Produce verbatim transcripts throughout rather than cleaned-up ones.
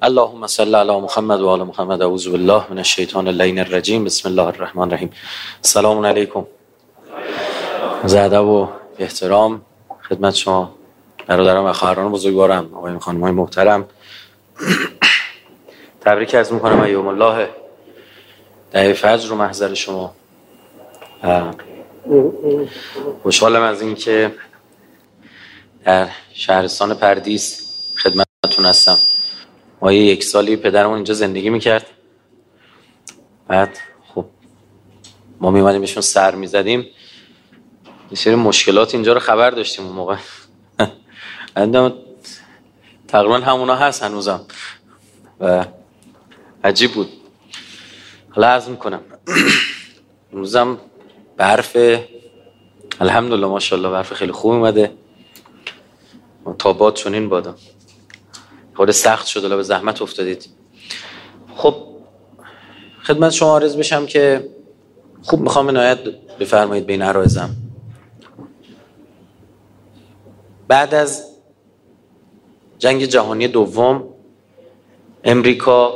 اللهم صل علی محمد و آل محمد. اعوذ بالله من الشیطان اللعین الرجیم. بسم الله الرحمن الرحیم. سلام علیکم. زاده و احترام خدمت شما برادران و خواهران بزرگوارم، آقایان خانم‌های محترم، تبریک عرض می‌کنم ایام الله دعای فجر رو محضر شما. خوشحالم از این که در شهرستان پردیس خدمتتون هستم. ما یک سالی پدرمون اینجا زندگی میکرد، بعد خب ما میمانیم بهشون سر میزدیم، یه سری مشکلات اینجا رو خبر داشتیم اون موقع. تقریبا همونا هست هنوزم و عجیب بود. حالا عرض میکنم امروزم برف الحمدلله ماشاءالله برف خیلی خوب اومده، تابات چنین بادا خود سخت شد، الان به زحمت افتادید. خب خدمت شما عرض بشم که خوب میخوام عنایت بفرمایید بین عرایزم. بعد از جنگ جهانی دوم امریکا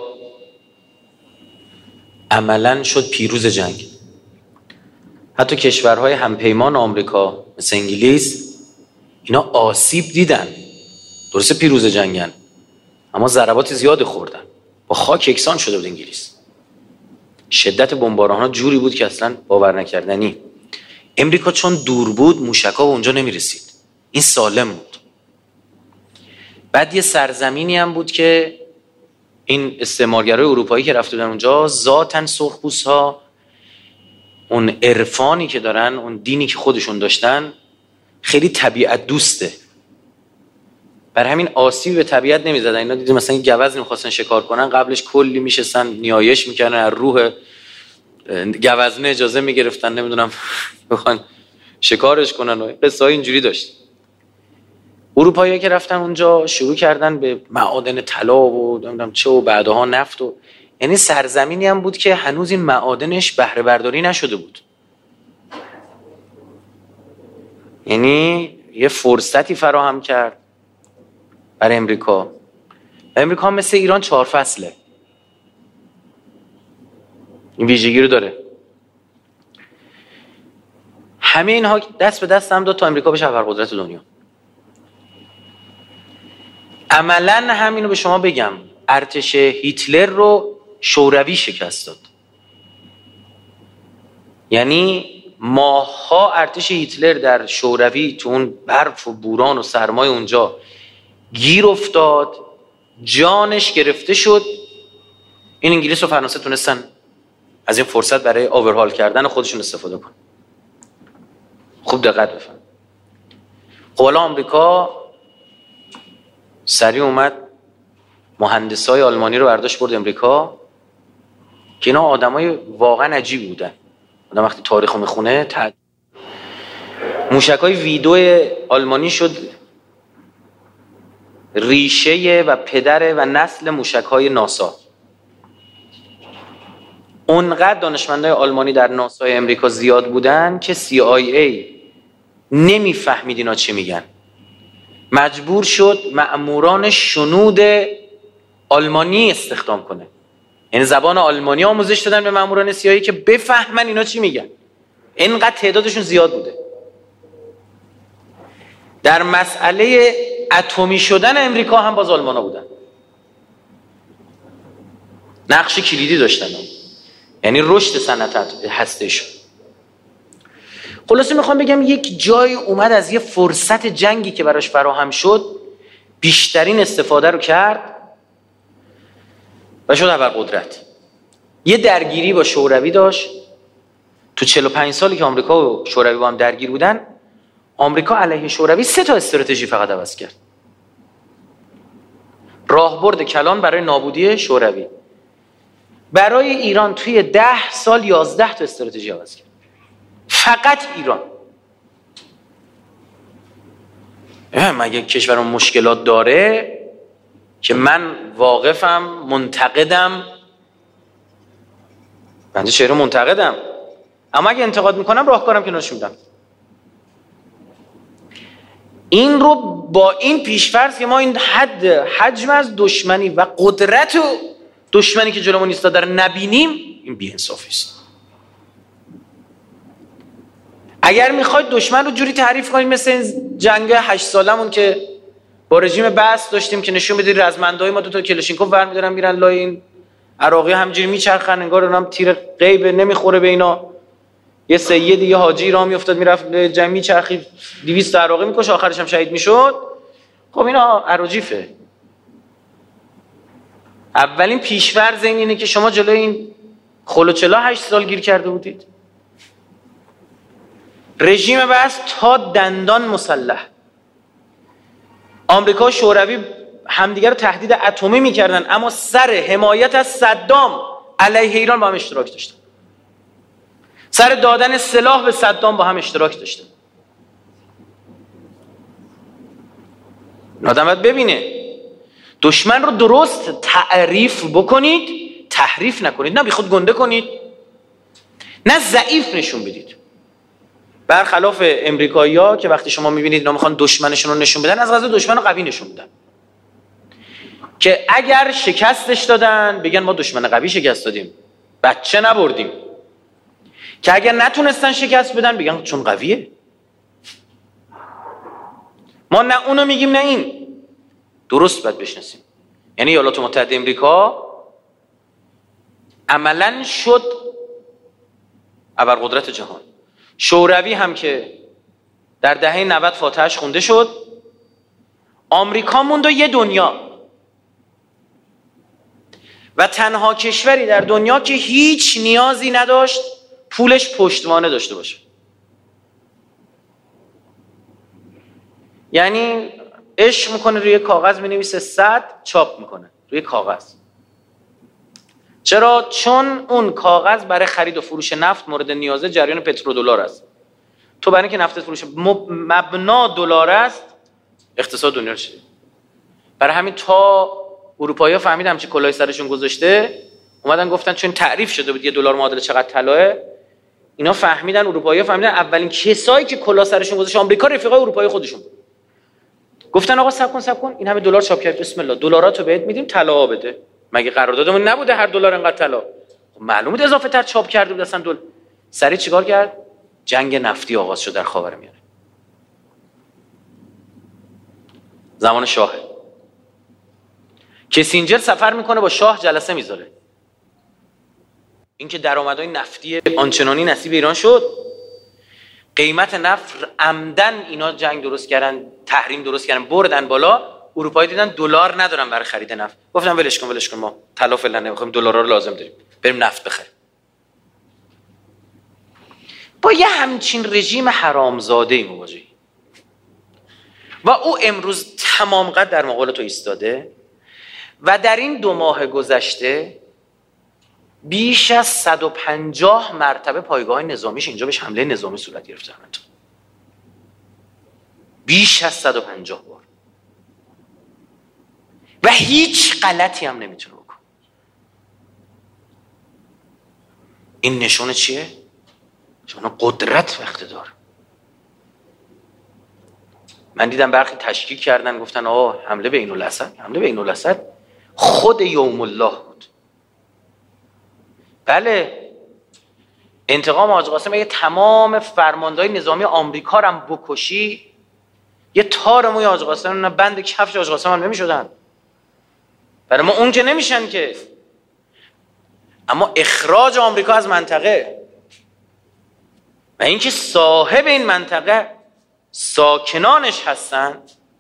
عملاً شد پیروز جنگ. حتی کشورهای همپیمان آمریکا مثل انگلیس اینا آسیب دیدن، درسته پیروز جنگن اما ضربات زیاد خوردن، با خاک یکسان شده بود انگلیس. شدت بمباران‌ها جوری بود که اصلا باور نکردنی. امریکا چون دور بود موشک‌ها اونجا نمی‌رسید، این سالم بود. بعد یه سرزمینی هم بود که این استعمارگرای اروپایی که رفته بودن اونجا ذاتاً سرخپوست‌ها اون عرفانی که دارن، اون دینی که خودشون داشتن خیلی طبیعت دوسته، بر همین آسیب به طبیعت نمیزدن. اینا دیدیم مثلا گوز نمیخواستن شکار کنن، قبلش کلی میشستن نیایش میکردن، از روح گوزنه اجازه میگرفتن نمیدونم بخوان شکارش کنن و قصه های اینجوری داشت. اروپایی‌ها که رفتن اونجا شروع کردن به معادن طلا و نمیدونم چه و بعدها نفت و یعنی سرزمینی هم بود که هنوز این معادنش بهره برداری نشده بود. یعنی یه فرصتی فراهم کرد برای امریکا. امریکا مثل ایران چهار فصله، این ویژگی رو داره. همه اینها دست به دست هم داد تا امریکا بشه ابرقدرت دنیا. عملاً همینو به شما بگم، ارتش هیتلر رو شوروی شکست داد. یعنی ماه‌ها ارتش هیتلر در شوروی تو اون برف و بوران و سرمای اونجا گیر افتاد، جانش گرفته شد. این انگلیس و فرانسه تونستن از این فرصت برای آورهال کردن خودشون استفاده کنن. خوب دقت بفرمایید. خب حالا آمریکا سریع اومد مهندسای آلمانی رو برداشت برد امریکا که اینا آدمای واقعا عجیبی بودن. آدم وقتی تاریخو میخونه تد... موشکای ویدو آلمانی شد ریشه و پدر و نسل موشک‌های ناسا. اونقدر دانشمندای آلمانی در ناسای امریکا زیاد بودن که سی آی ای نمیفهمید اینا چی میگن، مجبور شد مأموران شنود آلمانی استخدام کنه. یعنی زبان آلمانی آموزش دادن به مأموران سی آی ای که بفهمن اینا چی میگن. اینقدر تعدادشون زیاد بوده. در مسئله اتمی شدن امریکا هم باز آلمانا بودن، نقش کلیدی داشتن، یعنی رشد صنعت هسته‌ایشون. خلاصه میخوام بگم یک جای اومد از یه فرصت جنگی که براش فراهم شد بیشترین استفاده رو کرد و شد ابرقدرت. یه درگیری با شوروی داشت. تو چهل و پنج سالی که آمریکا و شوروی با هم درگیر بودن، آمریکا علیه شوروی سه تا استراتژی فقط عوض کرد. راهبرد کلان برای نابودی شوروی. برای ایران توی ده سال یازده تا استراتژی عوض کرد. فقط ایران. مگه کشورم مشکلات داره که من واقفم، منتقدم، بنده چهره منتقدم، اما اگه انتقاد میکنم راهکارم که نشون میدم. این رو با این پیشفرض که ما این حد حجم از دشمنی و قدرت و دشمنی که جلومون ایستاده رو نبینیم، این بی‌انصافی است. اگر میخواید دشمن رو جوری تعریف کنید مثل این جنگ هشت سالمون که با رژیم بعث داشتیم که نشون بدید رزمندهای ما دو تا کلاشینکوف برمی‌دارن میرن لای این عراقی همجوری میچرخن، انگار اونم تیر غیب نمیخوره به اینا. یه سید یه حاجی راه میافتاد میرفت جمع میچرخید دویست عراقی میکشه، آخرش هم شهید میشد. خب اینا عراجیفه. اولین پیش‌فرض این اینه که شما جلوی این خلوچلا هشت سال گیر کرده بودید. رژیم بعث تا دندان مسلح. آمریکا و شوروی همدیگر رو تهدید اتمی میکردن، اما سر حمایت از صدام علیه ایران با هم اشتراک داشتن. سر دادن سلاح به صدام با هم اشتراک داشتن. آدم باید ببینه دشمن رو درست تعریف بکنید، تحریف نکنید، نه بی خود گنده کنید، نه ضعیف نشون بدید. برخلاف امریکایی‌ها که وقتی شما میبینید اینا میخوان دشمنشون رو نشون بدن، از قضا دشمن رو قوی نشون بدن، که اگر شکستش دادن بگن ما دشمن قوی شکست دادیم، بچه نبردیم. که اگر نتونستن شکست بدن بگن چون قویه. ما نه اونو میگیم نه این. درست باید بشناسیم. یعنی ایالات متحده امریکا عملاً شد ابرقدرت جهان. شوروی هم که در دهه نود فاتحش خونده شد، آمریکا موند و یه دنیا و تنها کشوری در دنیا که هیچ نیازی نداشت پولش پشتوانه داشته باشه. یعنی عشق میکنه روی کاغذ مینویسه صد، چاپ میکنه روی کاغذ. چرا؟ چون اون کاغذ برای خرید و فروش نفت مورد نیازه جریان پترودلار است. تو برای اینکه نفت فروش مبنا دلار است، اقتصاد دنیا رو شده. برای همین تا اروپایی‌ها فهمیدن چه کلاهی سرشون گذاشته، اومدن گفتن چون تعریف شده بود یه دلار معادل چقدر طلاه، اینا فهمیدن، اروپایی‌ها فهمیدن اولین کسایی که کلاه سرشون گذاشت آمریکا رفیقای اروپایی خودشون بود. گفتن آقا صبر کن صبر کن، این همه دلار چاپ کرد، بسم الله دلاراتو بهت میدیم، طلا بده. مگه قراردادمون نبوده هر دلار انقدر طلا؟ معلومه اضافه تر چاپ کرده بود اصلا. دل سری چیکار کرد؟ جنگ نفتی آغاز شد در خاورمیانه. زمان شاه کسینجر سفر میکنه با شاه جلسه میذاره. اینکه درآمدهای نفتی آنچنانی نصیب ایران شد، قیمت نفت عمدن اینا جنگ درست کردن، تحریم درست کردن، بردن بالا. اروپایی دیدن دلار ندارن برای خرید نفت، گفتن ولش کن ولش کن، ما طلا فعلا نمیخوایم، دلارا رو لازم داریم، بریم نفت بخریم. با یه همچین رژیم حرامزاده‌ای مواجهی و او امروز تمام قد در مقابل تو ایستاده و در این دو ماه گذشته بیش از صد و پنجاه مرتبه پایگاه نظامیش اینجا بهش حمله نظامی صورت گرفته. بیش از صد و پنجاه بار و هیچ غلطی هم نمیتونه بکنه. این نشونه چیه؟ نشونه قدرت و اقتدار. من دیدم برخی تشکیک کردن، گفتن آه حمله به این‌الاسد، حمله به این‌الاسد خود یوم الله بود. بله، انتقام حاج قاسم اگه تمام فرماندهای نظامی آمریکا رو هم بکشی، یه تار موی حاج قاسم نه بند کفش حاج قاسم هم نمیشدن. برای ما اون که نمیشن که. اما اخراج آمریکا از منطقه و اینکه صاحب این منطقه ساکنانش هستن،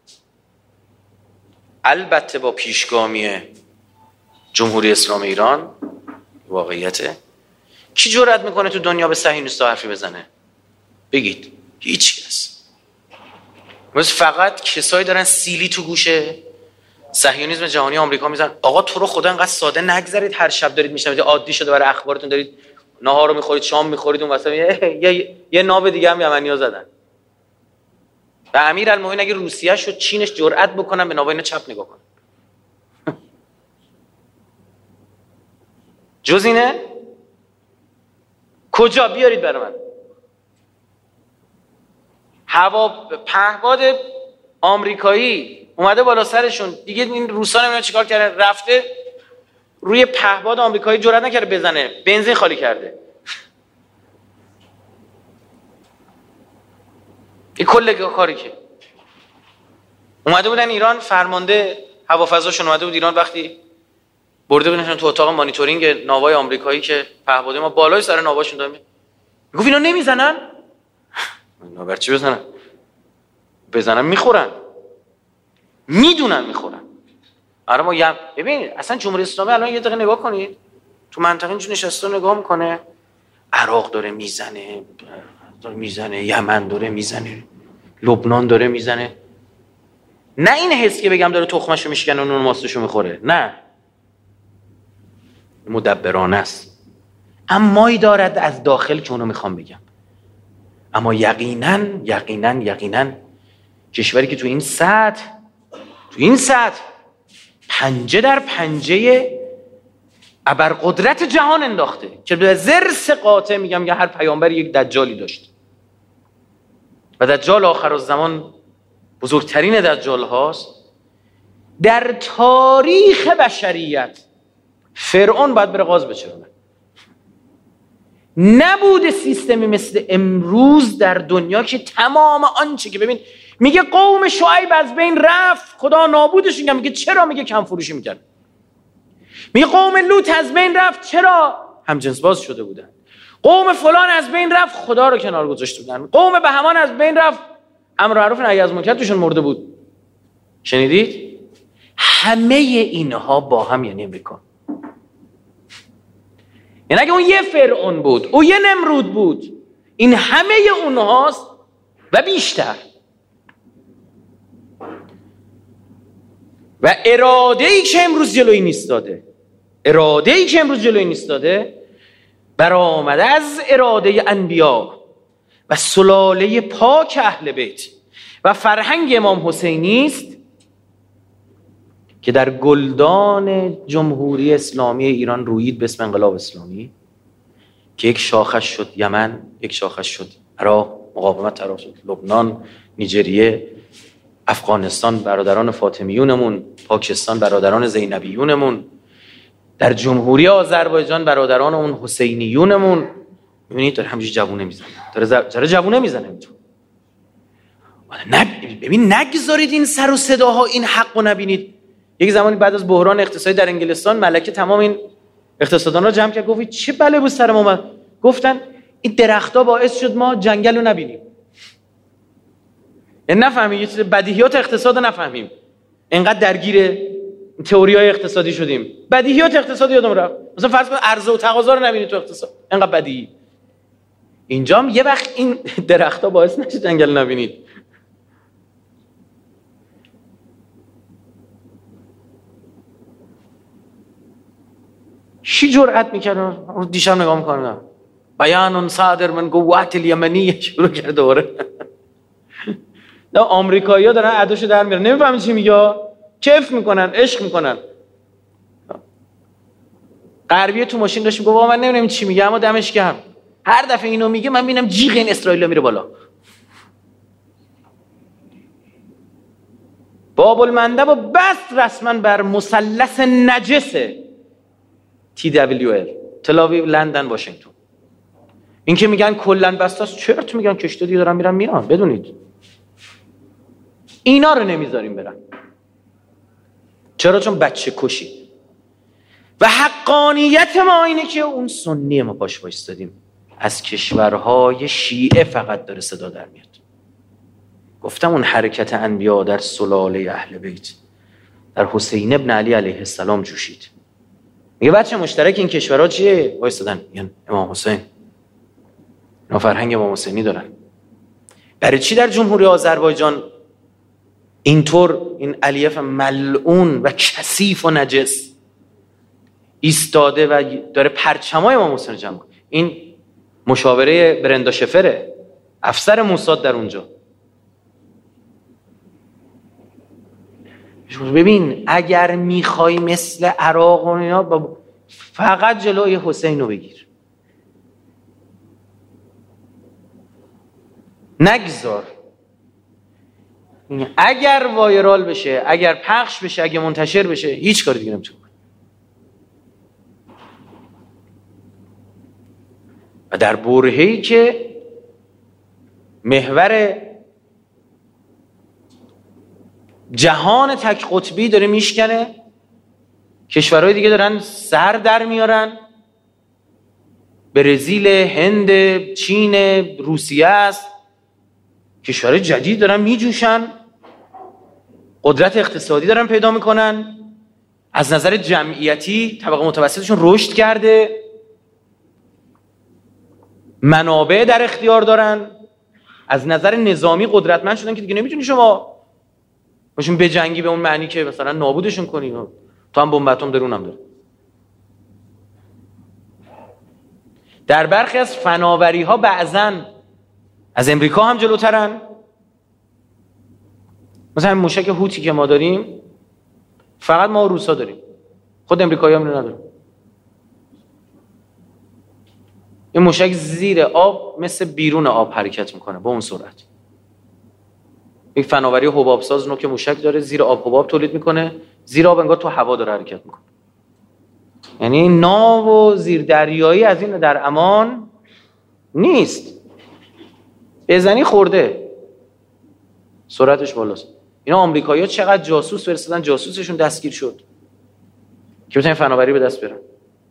البته با پیشگامی جمهوری اسلامی ایران، واقعیته. کی جرأت میکنه تو دنیا به صهیونیست‌ها حرفی بزنه؟ بگید. هیچ کس. مثل فقط کسایی دارن سیلی تو گوشه صهیونیسم جهانی آمریکا میزنن. آقا تو رو خدا انقدر ساده نگذارید، هر شب دارید میشنوید، عادی شده برای اخبارتون، دارید ناهار رو میخورید، شام میخورید، اون وسط یه, یه, یه ناب دیگه هم یمنی‌ها زدن. و امیرالمومنین اگه روسیه شد چینش جرأت بکنن به نابا اینا چپ نگاه کنن. جز اینه؟ کجا؟ بیارید برای من. هوا پهباد آمریکایی اومده بالا سرشون دیگه، این روسا نمیدونن چیکار کرده، رفته روی پهپاد آمریکایی جرئت نکرده بزنه، بنزین خالی کرده. این کل کاری که اومده بودن ایران، فرمانده هوافضاشون اومده بود ایران، وقتی برده بودنشون تو اتاق مانیتورینگ ناوای آمریکایی که پهپاد ما بالای سر ناواشون داره، میگفت اینا نمیزنن؟ اینا بر چی بزنن؟ بزنن میخورن، میدونن میخورن. آره ما یم... ببین اصلا جمهوری اسلامی الان یه دقیقه نگاه کنید تو منطقه اینجا نشسته نگاه میکنه، عراق داره میزنه، داره میزنه، یمن داره میزنه، لبنان داره میزنه. نه این حس که بگم داره تخمشو میشکنه و نون ماستشو میخوره، نه، مدبرانه است. امایی دارد از داخل که اونو میخوام بگم. اما یقینا یقینا یقینا کشوری که تو این سطح تو این سطح پنجه در پنجه ابرقدرت جهان انداخته که به ضرس قاطع میگم که هر پیامبر یک دجالی داشت و دجال آخرالزمان بزرگترین دجال هاست در تاریخ بشریت. فرعون باید بره غاز بچرونه. نبوده سیستمی مثل امروز در دنیا که تمام آنچه که ببین میگه قوم شعیب از بین رفت، خدا نابودش میگه، میگه چرا؟ میگه کم فروشی میکرد. میگه قوم لوط از بین رفت، چرا؟ هم جنس باز شده بودن. قوم فلان از بین رفت، خدا رو کنار گذاشته بودن. قوم بهمان از بین رفت، امر معروف نهی از منکر توشون مرده بود. شنیدید؟ همه اینها با هم یعنی امریکا. یعنی اگه اون یه فرعون بود، او یه نمرود بود، این همه اونهاست و بیشتر. و اراده‌ای که امروز جلوی نیستاده، اراده‌ای که امروز جلوی نیستاده برآمده از اراده انبیا و سلاله پاک اهل بیت و فرهنگ امام حسینی است که در گلدان جمهوری اسلامی ایران رویید به اسم انقلاب اسلامی که یک شاخش شد یمن، یک شاخش شد عراق، مقاومت طرف شد لبنان، نیجریه، افغانستان برادران فاطمیونمون، پاکستان برادران زینبیونمون، در جمهوری آذربایجان برادران اون حسینیونمون. میبینید داره همینجوری جوونه میزنه، داره داره جوونه میزنه. نه ببین نگذارید این سر و صداها این حقو نبینید. یک زمانی بعد از بحران اقتصادی در انگلستان ملکه تمام این اقتصاددان را جمع کرد، گفت چه بله بود سر ما اومد؟ گفتن این درخت‌ها باعث شد ما جنگل رو نبینیم. یعنی نفهمیم یه چیز بدیهیات اقتصاد رو نفهمیم، اینقدر درگیر تئوری‌های اقتصادی شدیم. بدیهیات اقتصادی یادم رفت. مثلا فرض کن عرضه و تقاضا رو نبینید تو اقتصاد، اینقدر بدیهی. اینجا هم یه وقت این درخت‌ها باعث نشه جنگل نبینید. چی جرأت میکنه؟ دیشب نگاه میکنم بیان صادر من قوات الیمنی شروع کرده دوره. نه آمریکایی‌ها دارن اداشو در میارن، نمیفهمین چی میگه، کیف میکنن، عشق میکنن. غربیه تو ماشین داشت میگه بابا من نمیدونم چی میگه اما دمش گرم، هر دفعه اینو میگه من میبینم جیغ این اسرائیل میره بالا. باب المندب و بس رسما بر مثلث نجسه تی دبلیو ال، تل آویو، لندن، واشنگتن. این که میگن کلن بستاست، چرت میگن، کشته دیگه دارن میرن میان. بدونید اینا رو نمیذاریم برن. چرا؟ چون بچه کشی. و حقانیت ما اینه که اون سنی ما پاش وایستادیم، از کشورهای شیعه فقط داره صدا در میاد. گفتم اون حرکت انبیا در سلاله اهل بیت در حسین ابن علی علیه السلام جوشید. میگه بچه مشترک این کشورها چیه؟ وایستادن یعنی امام حسین. اینا فرهنگ امام حسینی دارن. برای چی در جمهوری آذربایجان اینطور این الیف ملعون و کثیف و نجس ایستاده و داره پرچمای امام حسین جمع کنه؟ این مشاوره برندا شفره، افسر موساد در اونجا. ببین اگر میخوای مثل عراق و اینا فقط جلوی حسین رو بگیر، نگذار. اگر وایرال بشه، اگر پخش بشه، اگر منتشر بشه، هیچ کاری دیگه نمیتونه کنه. و در برهه‌ای که محور جهان تک قطبی داره میشکنه، کشورهای دیگه دارن سر در میارن، برزیل، هند، چین، روسیه است، کشورهای جدید دارن میجوشن، قدرت اقتصادی دارن پیدا میکنن، از نظر جمعیتی طبقه متوسطشون رشد کرده، منابع در اختیار دارن، از نظر نظامی قدرتمند شدن که دیگه نمیتونی شما باشون بجنگی به اون معنی که مثلا نابودشون کنی. تو هم بمب اتم درونم داره. در برخی از فناوری ها بعضن از امریکا هم جلوترن. مثلا این موشک هوتی که ما داریم فقط ما و روسا داریم، خود امریکایی هم ندارن. این موشک زیر آب مثل بیرون آب حرکت میکنه با اون سرعت. یک فناوری حباب ساز نوک موشک داره، زیر آب حباب تولید میکنه، زیر آب انگار تو هوا داره حرکت میکنه. یعنی ناو و زیر دریایی از این در امان نیست. بزنی خورده، سرعتش بالاست. اینا آمریکایی‌ها چقدر جاسوس فرستادن، جاسوسشون دستگیر شد که بتونن فناوری به دست بیارن.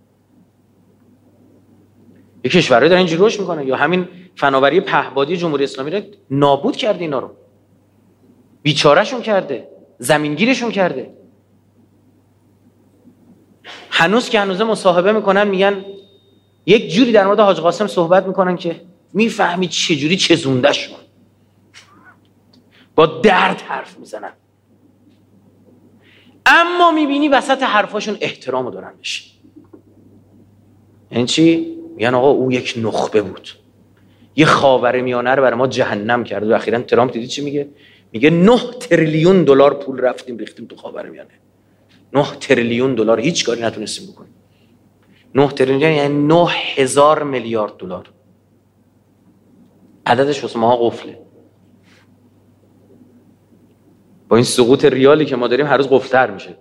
یک کشورها دارن اینجوری رشد میکنن. یا همین فناوری پهپادی جمهوری اسلامی رو نابود کرده، اینا رو بیچارهشون کرده، زمینگیرشون کرده. هنوز که هنوزه مصاحبه میکنن میگن یک جوری در مورد حاج قاسم صحبت میکنن که میفهمی چه جوری چزونده شون، با درد حرف میزنن، اما میبینی وسط حرفاشون احترامو دارن بشه. یعنی چی؟ میگن آقا او یک نخبه بود، یه خاورمیانه رو برای ما جهنم کرد. و اخیراً ترامپ دیدی چی میگه؟ میگه نه تریلیون دلار پول رفتیم ریختیم تو خاورمیانه. نه تریلیون دلار هیچ کاری نتونستیم بکنیم. نه تریلیون یعنی نه هزار میلیارد دلار. عددش واسه ما قفله. با این سقوط ریالی که ما داریم هر روز قفل‌تر میشه.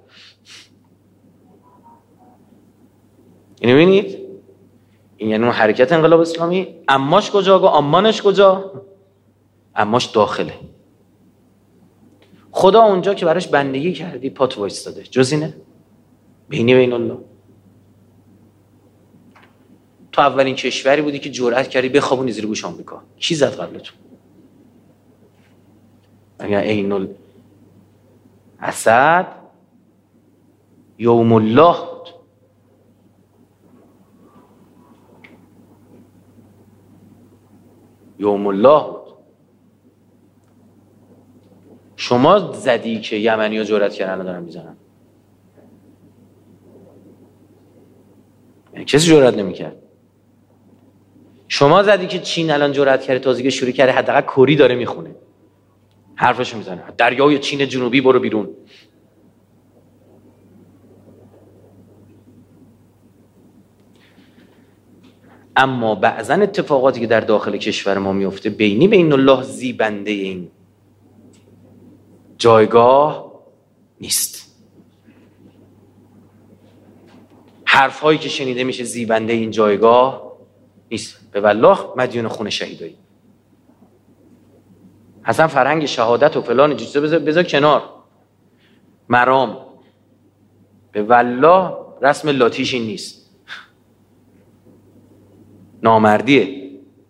اینو ببینید، این یعنی اون حرکت انقلاب اسلامی. اماش کجا و امانش کجا؟ اماش داخله. خدا اونجا که براش بندگی کردی پات وایستاده، جز اینه؟ بینی بین الله. تو اولین کشوری بودی که جرأت کردی بخوابونی زیر گوش آمریکا. کی زد قبلتون؟ اگر عین الاسد یوم الله بود. یوم الله بود. شما زدی که یمنی ها جرأت کردن الان دارن میزنن. یعنی کسی جرأت نمیکرد. شما زدی که چین الان جرأت کرده، تازگی شروع کرده، حداقل کری داره میخونه، حرفشو میزنه، دریای چین جنوبی برو بیرون. اما بعضن اتفاقاتی که در داخل کشور ما میفته بینی بین الله زیبنده این جایگاه نیست. حرفهایی که شنیده میشه زیبنده این جایگاه نیست. به والله مدیون خون شهیدایی. اصلا فرهنگ شهادت و فلان چیزا بذار بذار کنار. مرام به والله رسم لاتیش این نیست. نامردیه.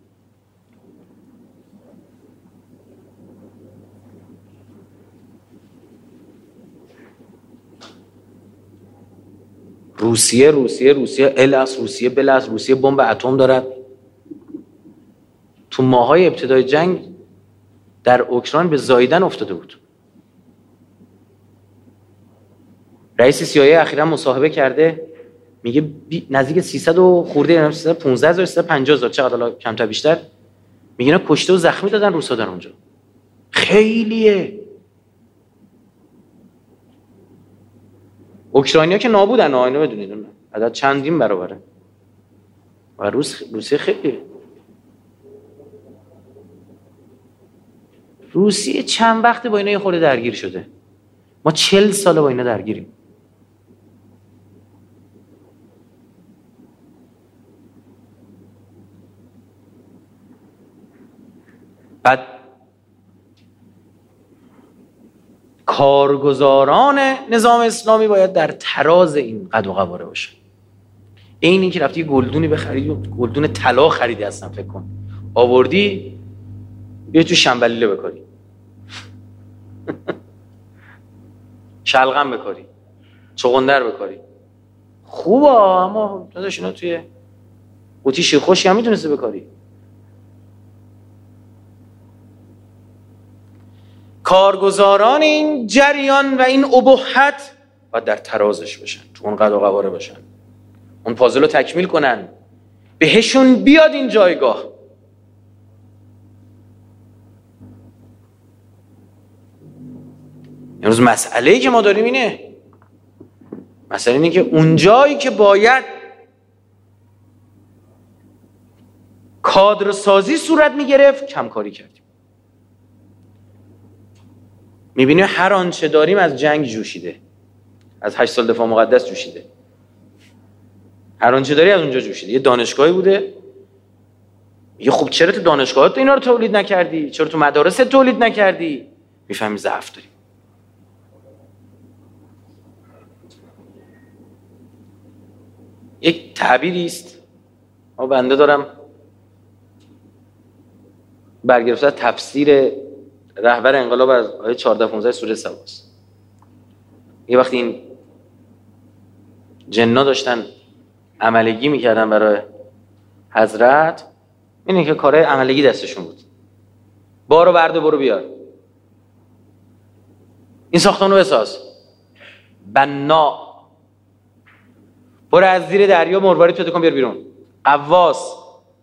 روسیه روسیه روسیه الاس روسیه بلاس روسیه بمب اتم دارد. تو ماهای ابتدای جنگ در اوکراین به زاییدن افتاده بود. رئیس سی‌آی‌ای اخیراً مصاحبه کرده، میگه نزدیک سیصد و خورده، یعنی سیصد و پانزده هزار سیصد و پنجاه هزار، چقدر حالا کمتر بیشتر، میگه اینا کشته و زخمی دادن روسا در اونجا. خیلیه. اوکراینیا که نابودن، اینو بدونید عدد چندین برابره. و روس روسیه خیلیه. روسیه چند وقته با اینا یه خورده درگیر شده، ما چل ساله با اینا درگیریم. بعد کارگزاران نظام اسلامی باید در تراز این قد و قواره باشن. این این که رفتی گلدونی بخرید و گلدون طلا خریدی هستن، فکر کن آوردی بیا تو شنبلیله بکاری شلغم بکاری، چغندر بکاری، خوبه، اما داداش اینا توی قوطی شیرخوشی هم میتونسته بکاری. کارگزاران این جریان و این ابهت باید در ترازش باشن، تو اون قد و قواره باشن، اون پازل رو تکمیل کنن، بهشون بیاد این جایگاه. امروز مسئله‌ای که ما داریم اینه، مسئله اینه که اون جایی که باید کادر سازی صورت میگرفت کم کاری کردیم. میبینیم هر آنچه داریم از جنگ جوشیده، از هشت سال دفاع مقدس جوشیده، هر آنچه داری از اونجا جوشیده. یه دانشگاهی بوده، یه خب چرا تو دانشگاهات اینا رو تولید نکردی؟ چرا تو مدارس تولید نکردی؟ میفهمی ضعف داری. یک تعبیری است، ما بنده دارم برگرفته تفسیر رهبر انقلاب از آیه چهارده پانزده سوره سباست. یه وقتی این جنا داشتن عملگی میکردن برای حضرت، اینه که کارهای عملگی دستشون بود، بارو برده برو بیار، این ساختمان رو بساز، بنا، برو از زیر دریا مروارید پیدا کن بیار بیرون، قواس،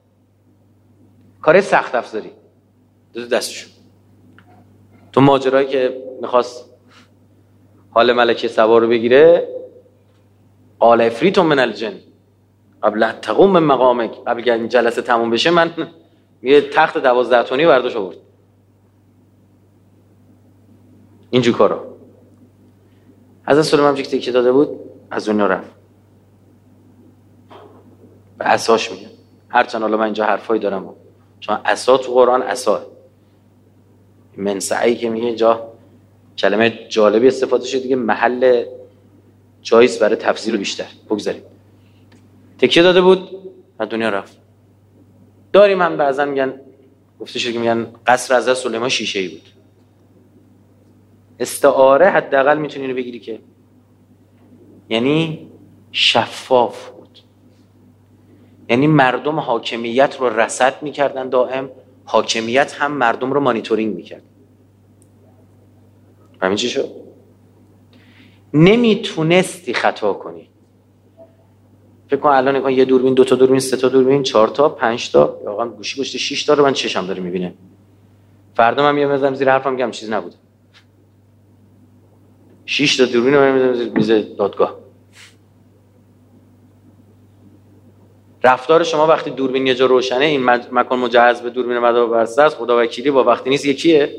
کار سخت افزاری دو دستشون. تو ماجرایی که میخواست حال ملکه سبا رو بگیره، قال افریت من الجن قبل ان تقوم من مقامک، قبل که این جلسه تموم بشه من یه تخت دوازده تونی برداشت آورد. اینجور کارا حضرت سلیمان که تکیه داده بود از دنیا رفت. به عصاش میگن، هرچند حالا من اینجا حرفایی دارم، چون عصا تو قرآن عصا، منسعی که میگه اینجا کلمه جالبی استفاده شده دیگه، محل جایز برای تفسیر بیشتر. بگذاریم تکیه داده بود از دنیا رفت. داریم هم بعضا میگن، گفته شده که میگن قصر حضرت سلیمان شیشه‌ای بود. استعاره حداقل میتونی رو بگیری که یعنی شفاف بود، یعنی مردم حاکمیت رو رصد میکردن دائم، حاکمیت هم مردم رو مانیتورینگ میکرد. همین چی شد؟ نمیتونستی خطا کنی. فکر کن الان نکن یه دوربین، دو تا دوربین، سه تا دوربین، چهار تا، پنج تا، واقعا گوشی گوشته شش تا رو من چشم داره میبینه. فردا من میام میذارم زیر حرفم میگم چیز نبوده. شش تا دوربین رو من میذارم زیر میز دادگاه. رفتار شما وقتی دوربین یه جا روشنه، این مکان مجهز به دوربین مدار برسته است، خدا وکیلی با وقتی نیست یکیه.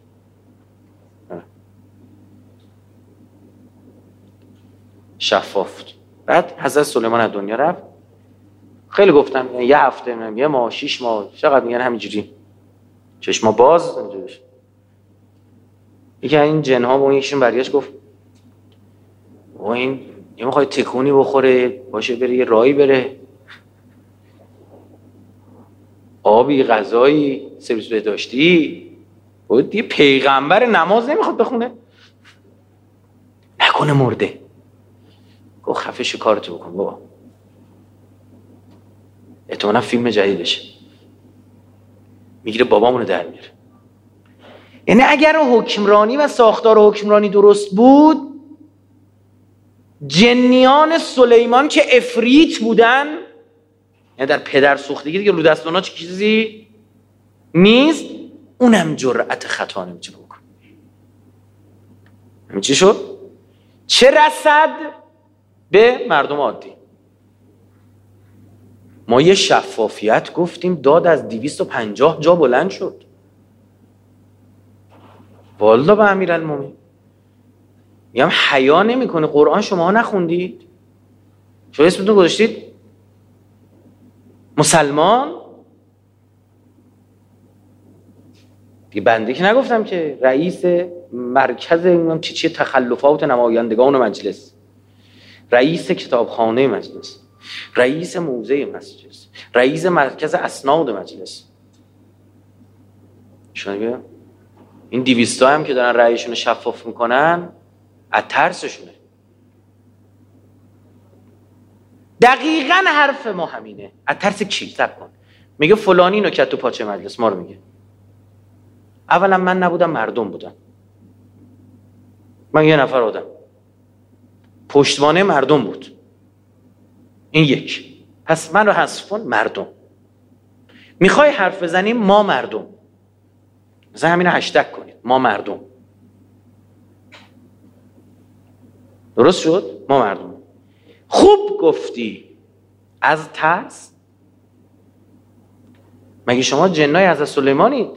شفاف. بعد حضرت سلیمان از دنیا رفت. خیلی گفتم یه هفته، یه ماه، شش ماه، چقدر میگن همینجوری چشما باز اینجوری. یکی این جنها با اون یکیشون برگشت گفت و این یه میخواد تکونی بخوره باشه بره یه راهی بره، آبی، غذایی، سرویس بهداشتی، بود یه پیغمبر نماز نمیخواد بخونه؟ نکنه مرده. گفت خفه شو کارتو بکن بابا، احتمالا فیلم جدیدشه، میگیره بابامونو در میاره. یعنی اگر حکمرانی و ساختار حکمرانی درست بود، جنیان سلیمان که افریت بودن، یعنی در پدر سوختگی دیگه رو دست اونا چیزی نیست، اونم جرأت خطا نمیتونه بکنه. همین چی شد؟ چه رسد به مردم عادی. ما یه شفافیت گفتیم، داد از دویست و پنجاه جا بلند شد. والله به امیرالمومنین میگم حیا نمیکنه. قرآن شما نخوندید؟ شما اسمتون گذاشتید مسلمان؟ دیگه بنده که نگفتم که رئیس مرکز چی چی تخلفات نمایندگان مجلس، رئیس کتابخانه مجلس، رئیس موزه مجلس، رئیس مرکز اسناد مجلس. شما بگم این دویستا هم که دارن رأیشون شفاف میکنن از ترسشونه. دقیقاً حرف ما همینه. از ترس کی؟ صبر کن. میگه فلانی نکت تو پاچه مجلس ما رو میگه. اولا من نبودم، مردم بودن. من یه نفر آدم، پشتوانه مردم بود. این یک. پس من رو حذف کن، مردم. میخوای حرف بزنیم ما مردم، مثلا همین رو هشتگ کنید ما مردم. درست شد؟ ما مردم. خوب گفتی. از ترس؟ مگه شما جنای حضرت سلیمانید؟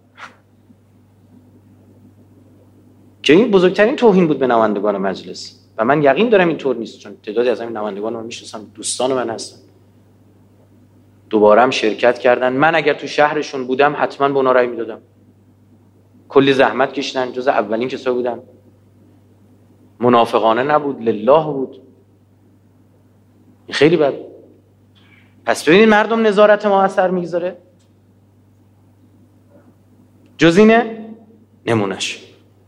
که این بزرگترین توهین بود به نمایندگان مجلس و من یقین دارم اینطور نیست، چون تعدادی از همین نمایندگان رو میشناسم، دوستان من هستن، دوباره هم شرکت کردن. من اگر تو شهرشون بودم حتما به اونا رأی میدادم. کلی زحمت کشیدن، جز اولین کسا بودن. منافقانه نبود، لله بود. این خیلی بد. پس ببینید مردم نظارت ما اثر میگذاره. جز اینه نمونش.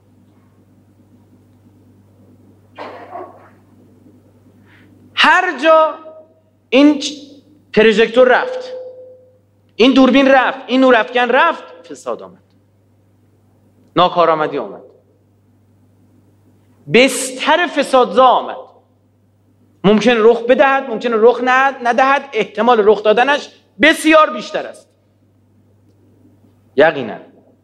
هر جا این پروژکتور رفت، این دوربین رفت، این نورافکن رفت، فساد آمد، ناکارآمدی آمد، بستر فسادزا آمد. ممکن رخ بدهد، ممکن رخ ندهد، احتمال رخ دادنش بسیار بیشتر است. یقینا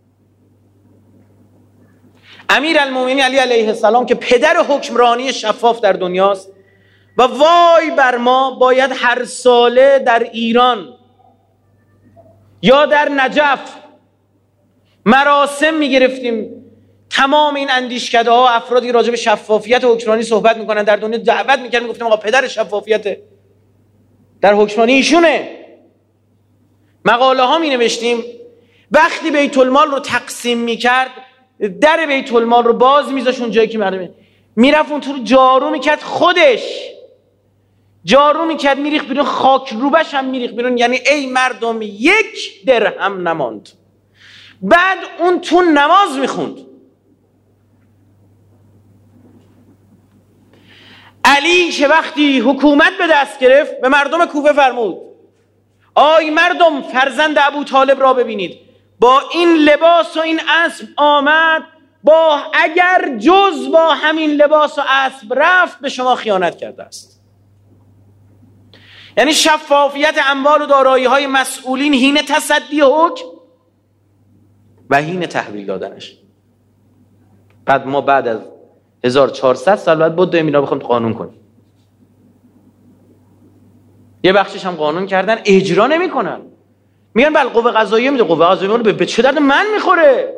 امیرالمومنین علی علیه السلام که پدر حکمرانی شفاف در دنیاست و وای بر ما باید هر ساله در ایران یا در نجف مراسم میگرفتیم، تمام این اندیشکده ها افرادی راجع به شفافیت حکمرانی صحبت میکنن در دنیا دعوت میکنن، میگفتیم آقا پدر شفافیت در حکمرانی ایشونه. مقاله ها می نوشتیم وقتی بیت المال رو تقسیم میکرد در بیت المال رو باز میذاشت اون جایی که مردم میرفت اون طور جارو میکرد، خودش جارو میکرد میریخ بیرون، خاک روبش هم میریخ بیرون، یعنی ای مردم یک درهم نماند. بعد اون تو نماز میخوند. علی که وقتی حکومت به دست گرفت به مردم کوفه فرمود آی مردم فرزند ابو طالب را ببینید، با این لباس و این اسب آمد، با اگر جز با همین لباس و اسب رفت به شما خیانت کرده است. یعنی شفافیت اموال و دارایی های مسئولین حین تصدی حکم و حین تحویل دادنش. بعد ما بعد از هزار و چهارصد سال بعد بود اینا بخوام قانون کنیم. یه بخشش هم قانون کردن، اجرا نمیکنن. میگن بله قوه قضاییه میده، قوه قضاییه رو به چه درد من میخوره؟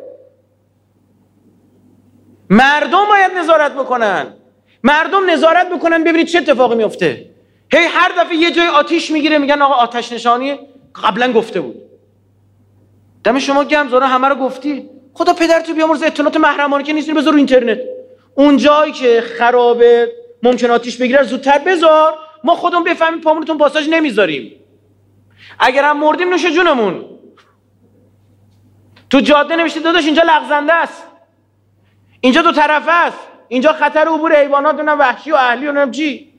مردم باید نظارت بکنن. مردم نظارت بکنن ببینید چه اتفاقی میفته. هی هر دفعه یه جای آتیش میگیره میگن آقا آتش نشانی قبلا گفته بود. دم شما گرم زارا همه رو گفتی. خدا پدرتو بیامرز، اطلاعات محرمانه که نیست بذار رو اینترنت. اون جایی که خرابه ممکن آتیش بگیره زودتر بذار، ما خودمون بفهمیم پامونتون پاساژ نمیذاریم. اگر هم مردیم نوش جونمون. تو جاده نوشته داداش اینجا لغزنده است، اینجا دو طرفه است، اینجا خطر عبور حیوانات اونم وحشی و اهلی و اونم چی.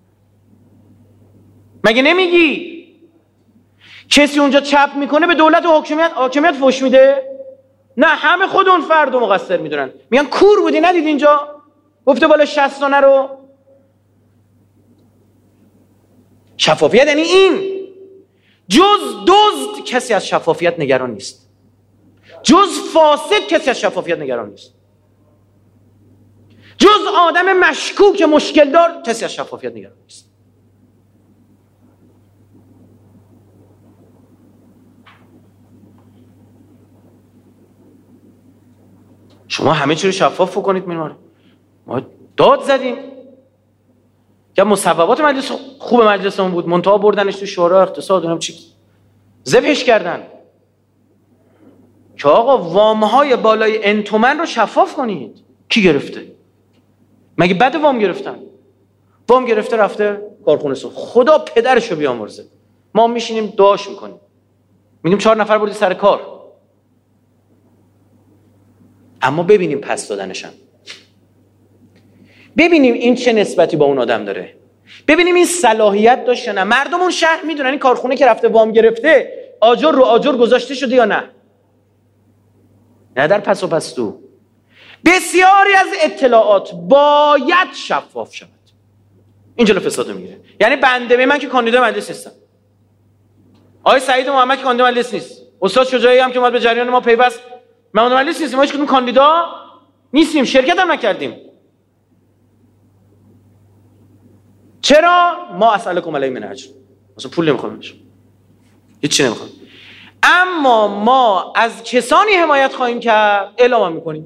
مگه نمیگی کسی اونجا چپ میکنه به دولت و حاکمیت حاکمیت فوش میده؟ نه، همه خود اون فرد رو مقصر میدونن. میگن کور بودی ندید اینجا گفته بالا شصت تانه رو. شفافیت یعنی این. جز دزد کسی از شفافیت نگران نیست، جز فاسد کسی از شفافیت نگران نیست، جز آدم مشکوک مشکل دار کسی از شفافیت نگران نیست. شما همه چی رو شفاف کنید. میماره ما داد زدیم که مصوبات مجلس خوب مجلسمون بود، منتها بردنش تو شورای اقتصاد، اونم چی ذبحش کردن. که آقا وامهای بالای ان تومن رو شفاف کنید. کی گرفته؟ مگه بعد وام گرفتن؟ وام گرفته رفته کارخونه سو. خدا پدرشو بیامرزه. ما میشینیم دعاش میکنیم، میگیم چهار نفر بردی سر کار. اما ببینیم پس دادنشن، ببینیم این چه نسبتی با اون آدم داره، ببینیم این صلاحیت داشت یا نه. مردم اون شهر میدونن این کارخونه که رفته وام گرفته آجر رو آجر گذاشته شده یا نه. نه در پس و پس تو بسیاری از اطلاعات باید شفاف شود. این جلو فساد میگیره. یعنی بنده من که کاندیدای مجلس نیستم، آقای سعید محمد که کاندیدای مجلس نیست، استاد شجاعی هم که اومد به جریان ما پیوست، ما کاندیدای مجلس نیستیم، ما هیچ کدوم کاندیدا نیستیم، شرکت هم نکردیم. چرا؟ ما اسألکم علیه من اجر، مثلا پول نمیخوایم، هیچ چی نمیخوایم. اما ما از کسانی حمایت خواهیم کرد اعلام میکنیم،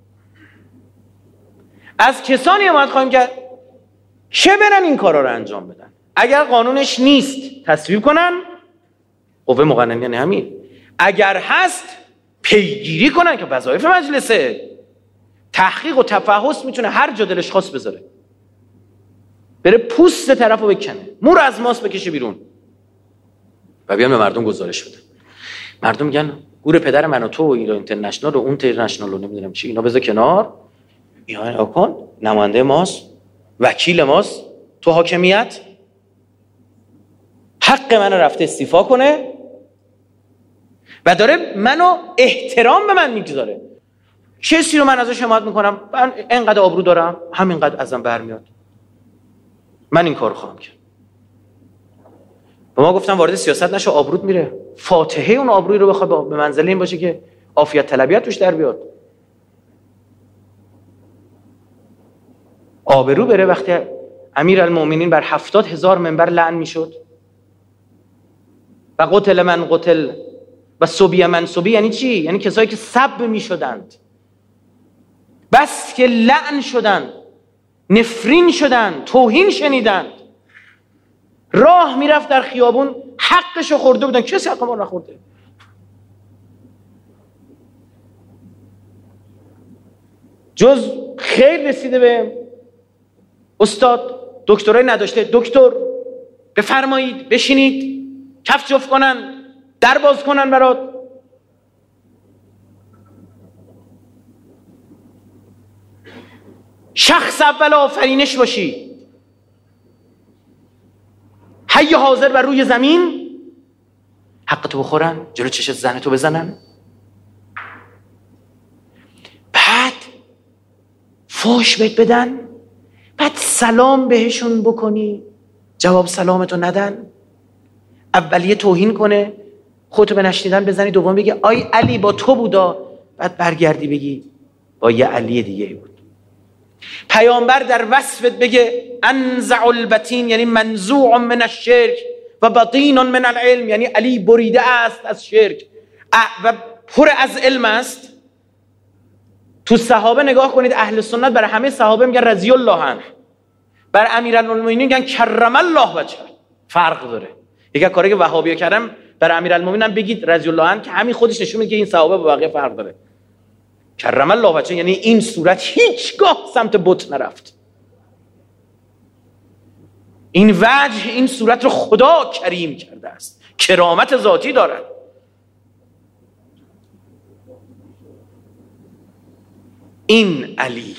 از کسانی حمایت خواهیم کرد که برن این کارا رو انجام بدن. اگر قانونش نیست تصویب کنن، قوه مقننه یعنی همین، اگر هست پیگیری کنن که وظایف مجلسه. تحقیق و تفحص میتونه هر جا دلش خواست بذاره، بره پوست طرفو بکنه، مور از ماست بکشه بیرون و بیان به مردم گزارش بده. مردم میگن گور پدر من و تو و ایران اینترنشنال و اون اینترنشنال رو نمیدونم چی، اینا بذار کنار، اینا نکن، نماینده ماست، وکیل ماست، تو حاکمیت حق منو رفته استیفا کنه و داره منو احترام به من میگذاره. کسی رو من ازش حمایت میکنم، من اینقدر آبرو دارم، همینقدر ازم برمیاد، من این کارو خواهم کرد. و ما گفتم وارد سیاست نشو، آبروت میره. فاتحه اون آبروی رو بخواد به منزله این باشه که عافیت طلبیت توش در بیاد، آبرو بره. وقتی امیرالمومنین بر هفتاد هزار منبر لعن میشد و قتل من قتل و سبی من سبی، یعنی چی؟ یعنی کسایی که سب میشدند، بس که لعن شدند، نفرین شدند، توهین شنیدند، راه میرفت در خیابون حقشو خورده بودن، کسی حق ما نخورده. جز خیر رسیده به استاد، دکترای نداشته، دکتر بفرمایید بشینید، کف جفت کنن، در باز کنن برات. شخص اول آفرینش باشی، حی حاضر بر روی زمین، حق تو بخورن، جلو چشت زن تو بزنن، بعد فوش بهت بدن، بعد سلام بهشون بکنی، جواب سلامتو ندن، اولیه توهین کنه، خودتو به نشنیدن بزنی، دوم بگی آی علی با تو بودا، بعد برگردی بگی با یه علی دیگه بود. پیامبر در وصفت بگه انزع البطین، یعنی منزوع من الشرک و بطین من العلم، یعنی علی بریده است از شرک و پر از علم است. تو صحابه نگاه کنید، اهل سنت برای همه صحابه میگن رضی الله عنه، بر امیرالمومنین میگن کرم الله وجهه. فرق داره. یکی کاری که وهابی‌ها کردن بر امیرالمومنین بگید رضی الله عنه، که همین خودش نشون میده که این صحابه با بقیه فرق داره. کرم الله وجهه یعنی این صورت هیچگاه سمت بت نرفت، این وجه، این صورت رو خدا کریم کرده است، کرامت ذاتی دارد. این علی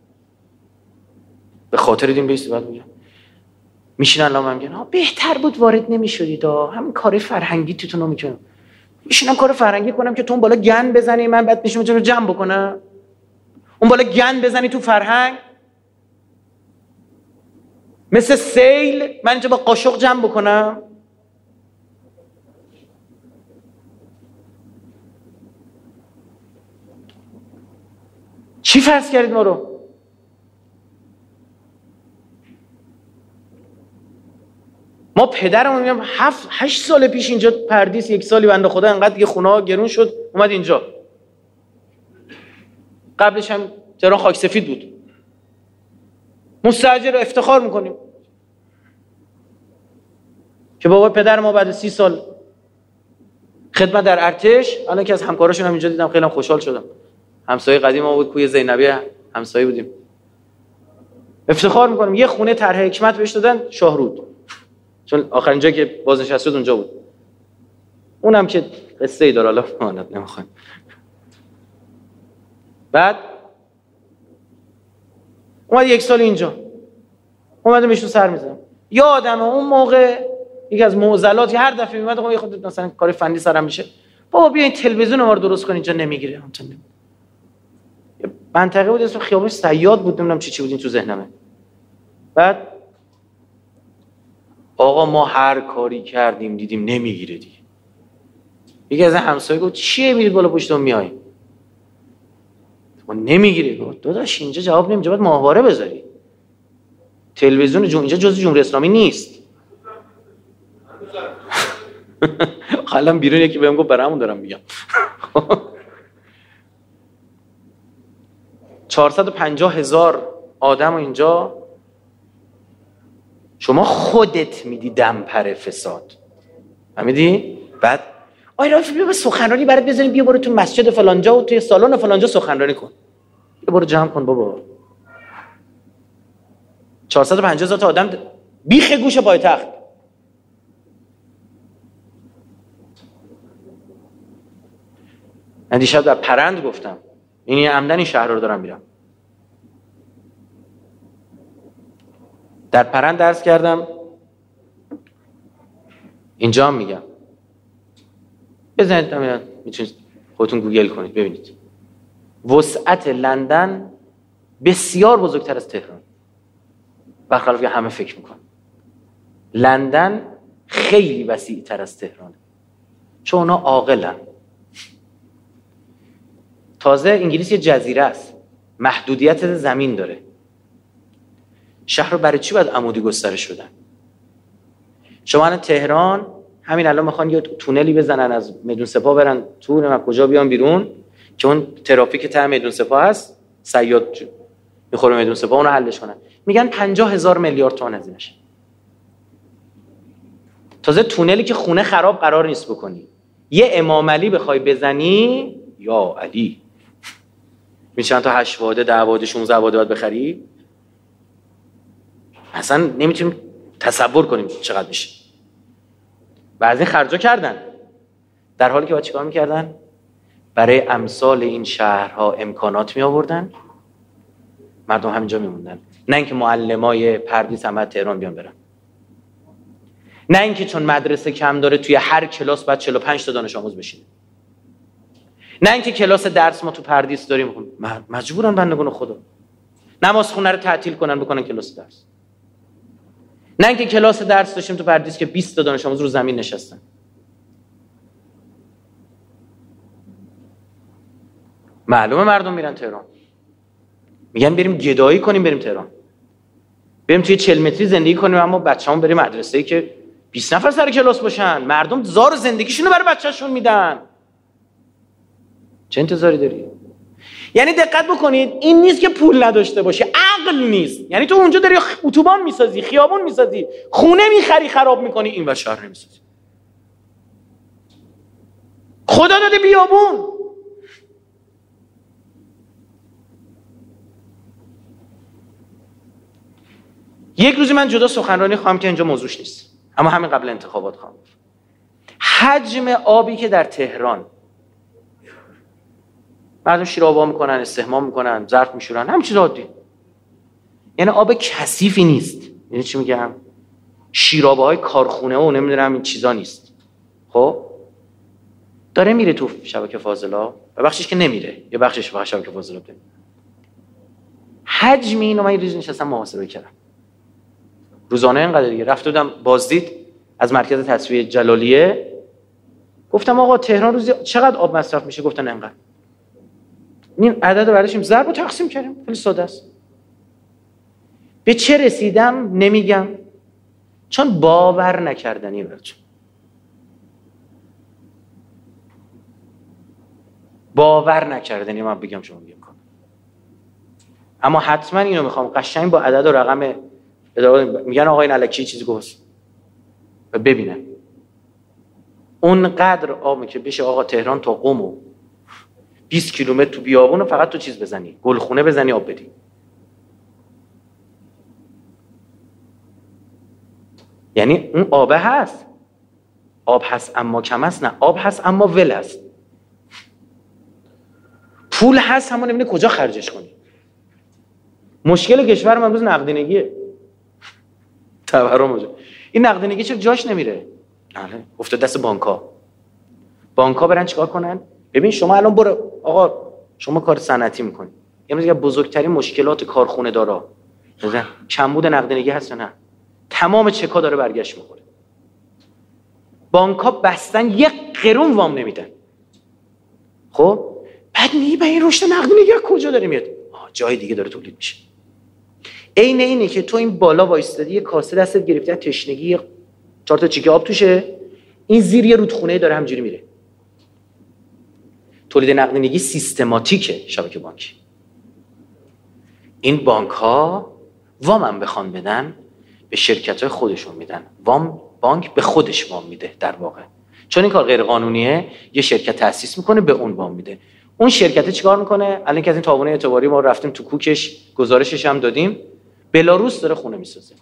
به خاطر دین بیست بعد میگه میشینن الان من میگن ها بهتر بود وارد نمیشدید، ها همین کار فرهنگی تون رو میکنم، میشینم کار فرهنگی کنم که تو اون بالا گند بزنی، من بعد میشم رو جمع بکنم، اون بالا گند بزنی تو فرهنگ مثل سیل، من اینجا با قاشق جمع بکنم. چی فرض کردید ما رو؟ ما پدرمون میگم هفت هشت سال پیش اینجا پردیس، یک سالی بنده خدا انقدر دیگه خونه ها گرون شد اومد اینجا. قبلش هم تهران خاک سفید بود. مستاجر افتخار میکنیم که بابا پدر ما بعد سی سال خدمت در ارتش، الان که از همکاراشون هم اینجا دیدم خیلی هم خوشحال شدم. همسایه قدیم ما بود، کوی زینبی همسایه بودیم. افتخار میکنم یه خونه طرح حکمت بهش دادن شاهرود، چون آخرین جایی که بازنشسته بود اونجا بود. اونم که قصه ای داره، حالا مانت نمیخوایم. بعد اومد یک سال اینجا، اومدم بهشون سر میزنم. یادم اون موقع یکی از معضلات هر دفعه میومد خب خود مثلا کار فنی سرم میشه، بابا بیا این تلویزیون ما رو درست کن، اینجا نمیگیره. همون یه منطقه بود اسم خیابون صیاد بود، نمیدونم چی چی بود این تو ذهنمه. بعد آقا ما هر کاری کردیم دیدیم نمیگیره دیگه. یکی از همسایه گفت چیه میرید بالا پشتم میای؟ ما نمیگیره. گفت داداش اینجا جواب نمیده، باید ماهواره بذاری. تلویزیون جون اینجا جزء جمهوری اسلامی نیست. حالا بیرون یکی بهم گفت برامون دارم میگم. چهارصد و پنجاه هزار آدم اینجا شما خودت میدی دمپر فساد. فهمیدی؟ بعد آی رافی بیا سخنرانی برات بزنیم، بیا برو تو مسجد فلانجا و توی سالن فلانجا سخنرانی کن. بیا برو جمع کن بابا. چهارصد و پنجاه هزار تا آدم بیخ گوش پایتخت. من دیشب در پرند گفتم این عمدن این شهر رو دارم میرم. در پرند درس کردم، اینجا هم میگم. بزنید همین، میتونید خودتون گوگل کنید ببینید. وسعت لندن بسیار بزرگتر از تهران، برخلاف که همه فکر میکنن. لندن خیلی وسیع تر از تهرانه، چون اونا عاقلن. تازه انگلیس یه جزیره است، محدودیت زمین داره. شهر رو برای چی باید عمودی گسترش بدن؟ شما الان تهران همین الان میخوان یه تونلی بزنن از میدون سپاه برن تو، نمیدونم کجا بیان بیرون که اون ترافیک ته میدون سپاه هست، صیاد میخوره میدون سپاه، اونو حلش کنن. میگن پنجاه هزار میلیارد تومان هزینه‌شه. تازه تونلی که خونه خراب قرار نیست بکنی، یه امام علی بخوای بزنی یا علی میشن تا هشت واده ده واده شانزده واده باید بخری. اصلا نمیتونیم تصور کنیم چقدر میشه. بعضی خرجا کردن، در حالی که باید چیکار میکردن؟ برای امثال این شهرها امکانات می آوردن، مردم همینجا میموندن. نه اینکه معلمای پردیس هم تهران بیان برن، نه اینکه چون مدرسه کم داره توی هر کلاس باید چهل و پنج تا دانش آموز بشینه، نه اینکه کلاس درس ما تو پردیس داریم مجبورن بندگان خدا نماز خونه رو تعطیل کنن بکنن کلاس درس، نه اینکه کلاس درس داشتیم تو پردیس که بیست تا دانش آموز رو زمین نشستن. معلومه مردم میرن تهران، میگن بریم گدایی کنیم بریم تهران، بریم توی چهل متری زندگی کنیم اما بچه‌مون بریم مدرسه‌ای که بیست نفر سر کلاس باشن. مردم زار زندگیشونو برای بچه‌شون میدن، چه انتظاری داری؟ یعنی دقت بکنید، این نیست که پول نداشته باشه، عقل نیست. یعنی تو اونجا داری اتوبان میسازی، خیابون میسازی، خونه میخری خراب میکنی، این ور شهر نمیسازی. خدا داده بیابون. یک روزی من جدا سخنرانی خواهم که اینجا موضوعش نیست، اما همین قبل انتخابات خواهم. حجم آبی که در تهران مردم شیر آب میکنن، استحمام میکنن، ظرف میشورن، همین چیز عادی، یعنی آب کثیفی نیست. یعنی چی میگم؟ شیرابه‌های کارخونه و نمیدونم این چیزا نیست. خب داره میره تو شبکه فاضلا و بخشش که نمیره، یه بخشش فقط شبکه فاضلا بده. حجم اینو من یه روز نشستم محاسبه کردم، روزانه اینقدر دیگه. رفته بودم بازدید از مرکز تصفیه جلالیه، گفتم آقا تهران روزی چقدر آب مصرف میشه؟ گفتن اینقدر. این عدد رو برداشتیم ضرب و تقسیم کردیم، خیلی ساده است. به چه رسیدم نمیگم، چون باور نکردنی براتون. باور نکردنی من بگم شما بگم کنم. اما حتما اینو میخوام قشنگ با عدد و رقم اداره. میگن آقا این الکی چیزی گفت و ببینن اونقدر آب که بشه آقا تهران تا قم و بیست کیلومتر تو بیابون و فقط تو چیز بزنی، گلخونه بزنی، آب بدی. یعنی اون آبه هست، آب هست اما کم است؟ نه، آب هست اما ول هست. پول هست اما نمیدونی کجا خرجش کنی. مشکل کشور امروز نقدینگیه. تورم وجود. این نقدینگی چرا جاش نمیره؟ بله، افتاد دست بانک‌ها. بانک‌ها برن چیکار کنن؟ ببین شما الان برو آقا شما کار صنعتی میکنی. امروز یکی بزرگترین مشکلات کارخونه دارا کمبود نقدینگی هست یا نه؟ تمام چکا داره برگشت میخوره. بانک‌ها بستن یک قرون وام نمیدن. خب بعد میگی به این رشد نقدینگی کجا داره میاد؟ آه جای دیگه داره تولید میشه. عین اینه که تو این بالا وایستادی یه کاسه دستت گرفتی از تشنگی چهار تا چیکه آب توشه، این زیر یه رودخونه داره همجوری میره. تولید نقدینگی سیستماتیکه شبکه بانکی. این بانک ها وام هم بخوان بدن به شرکت های خودشون میدن. وام بانک به خودش وام میده در واقع. چون این کار غیر قانونیه، یه شرکت تأسیس میکنه به اون وام میده. اون شرکت چیکار میکنه؟ الان که از این تابونه اعتباری ما رفتیم تو کوکش گزارشش هم دادیم، بلاروس داره خونه میسازه.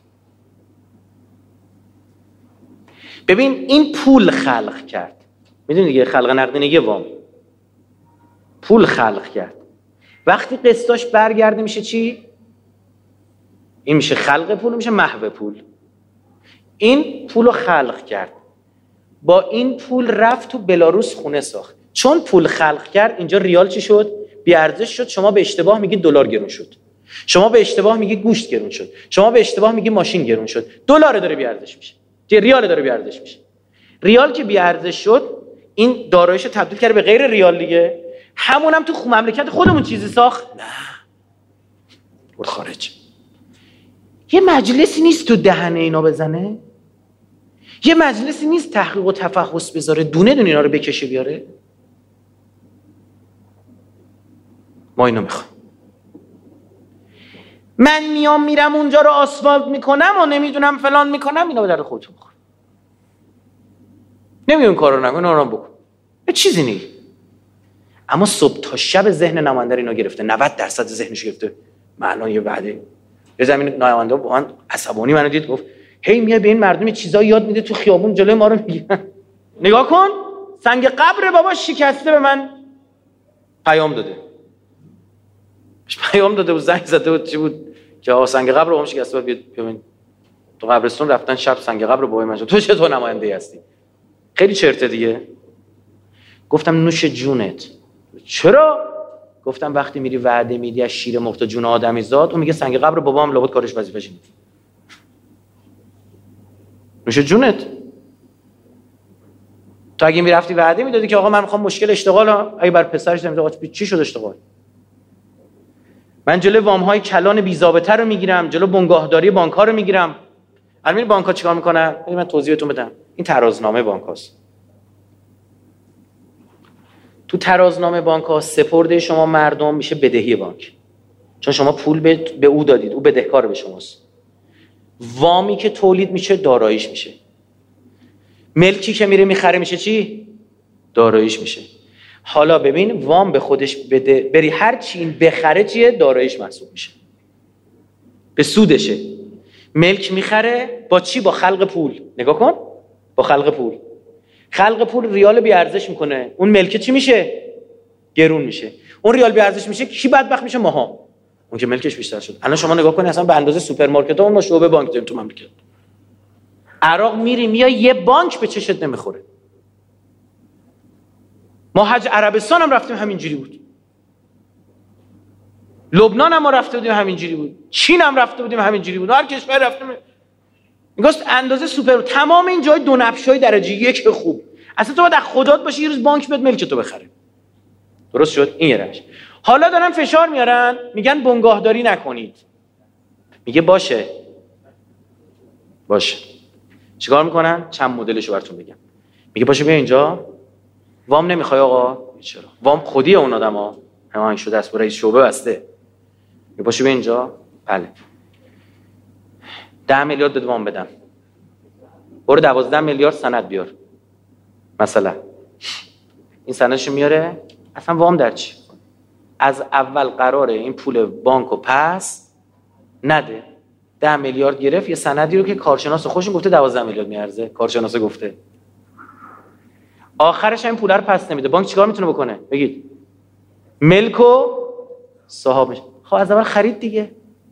ببین این پول خلق کرد. میدونی دیگه خلق نقدینگی وام. پول خلق کرد. وقتی قسطاش برگرده میشه چی؟ این میشه خلق پول، میشه محو پول. این پولو خلق کرد. با این پول رفت تو بلاروس خونه ساخت. چون پول خلق کرد اینجا ریال چی شد؟ بی ارزش شد. شما به اشتباه میگید دلار گرون شد. شما به اشتباه میگید گوشت گرون شد. شما به اشتباه میگید ماشین گرون شد. دلار داره بی ارزش میشه. ریال داره بی ارزش میشه. ریال که بی ارزش شد، این داراییشو تبدیل کرد به غیر ریال دیگه. همون هم تو خو مملکت خودمون چیزی ساخت؟ نه. برو خارج. یه مجلسی نیست تو دهنه اینا بزنه؟ یه مجلسی نیست تحقیق و تفحص بذاره دونه دونه اینا رو بکشه بیاره؟ ما اینو میخوایم. من میام میرم اونجا رو آسفالت میکنم و نمیدونم فلان میکنم، اینا به درد خودتون بخور. نمیگم این کار رو نکن، آرام بکن. یه چیزی نیست. اما صبح تا شب ذهن نماینده اینا گرفته، نود درصد ذهنش گرفته. من الان یه بعدی یه زمین نماینده با من عصبانی منو دید گفت هی میای به این مردم چیزا یاد میده تو خیابون جلوی ما رو میگن. نگاه کن سنگ قبر بابا شکسته به من پیام داده. پیام داده بود، زنگ زده بود، چی بود که آقا سنگ قبر بابام شکسته بود، ببین تو قبرستون رفتن شب سنگ قبر بابای من. تو چطور نماینده هستی؟ خیلی چرته دیگه. گفتم نوش جونت. چرا؟ گفتم وقتی میری وعده میدی از شیر مرغ جون آدمی زاد، اون میگه سنگ قبر بابام لابد کارش وظیفه‌ش اینه. نوش جونت. تو اگه میرفتی وعده میدادی که آقا من میخوام مشکل اشتغال، اگه بر پسرش نمیده آقا چی شد اشتغال؟ من جلوی وام‌های کلان بی‌ضابطه رو میگیرم، جلو بنگاهداری بانک‌ها رو میگیرم. الان بانک‌ها چیکار میکنن؟ من توضیح بهتون بدم. این ترازنامه بانک‌هاست. تو ترازنامه بانک‌ها سپرده شما مردم میشه بدهی بانک. چون شما پول به, به او دادید، او بدهکار به شماست. وامی که تولید میشه داراییش میشه. ملکی که میره میخره میشه چی؟ داراییش میشه. حالا ببین وام به خودش بده، بری هر چی این بخره چیه؟ داراییش محسوب میشه. به سودشه. ملک میخره با چی؟ با خلق پول. نگاه کن. با خلق پول. خلق پول ریال بی ارزش میکنه. اون ملک چی میشه؟ گرون میشه. اون ریال بی ارزش میشه، کی بدبخت میشه؟ ماها. اون که ملکش بیشتر شد. الان شما نگاه کنید اصلا به اندازه سوپرمارکت‌ها ما شعبه بانک داریم تو مملکت. عراق میری میای یه بانک به چشت نمیخوره. ما حج عربستان هم رفتیم همینجوری بود. لبنان هم ما رفته بودیم همینجوری بود. چین هم رفته بودیم همینجوری بود. هر کشور رفتیم میگست اندازه سوپر. تمام این جای دو نبشای درجه یک خوب. اصلا تو باید خدات باشی یه روز بانک بهت ملک تو بخره. درست شد؟ این یه روش. حالا دارن فشار میارن میگن بنگاهداری نکنید. میگه باشه. باشه. چیکار میکنن؟ چند مدلشو براتون بگم. میگه باشه بیا اینجا. وام نمیخوای آقا؟ چرا؟ وام خودی اون آدما. هماهنگ شده است با رئیس شعبه بسته. باشو به اینجا. بله ده میلیارد بده وام بدم، برو دوازده میلیارد سند بیار مثلا. این سندشو میاره، اصلا وام در چی؟ از اول قراره این پول بانکو پس نده. ده میلیارد گرفت یه سندی رو که کارشناس خوشون گفته دوازده میلیارد میارزه، کارشناس گفته، آخرش این پول رو پس نمیده. بانک چیکار میتونه بکنه؟ بگید ملکو صاحب میشه. خب از اول خرید دیگه.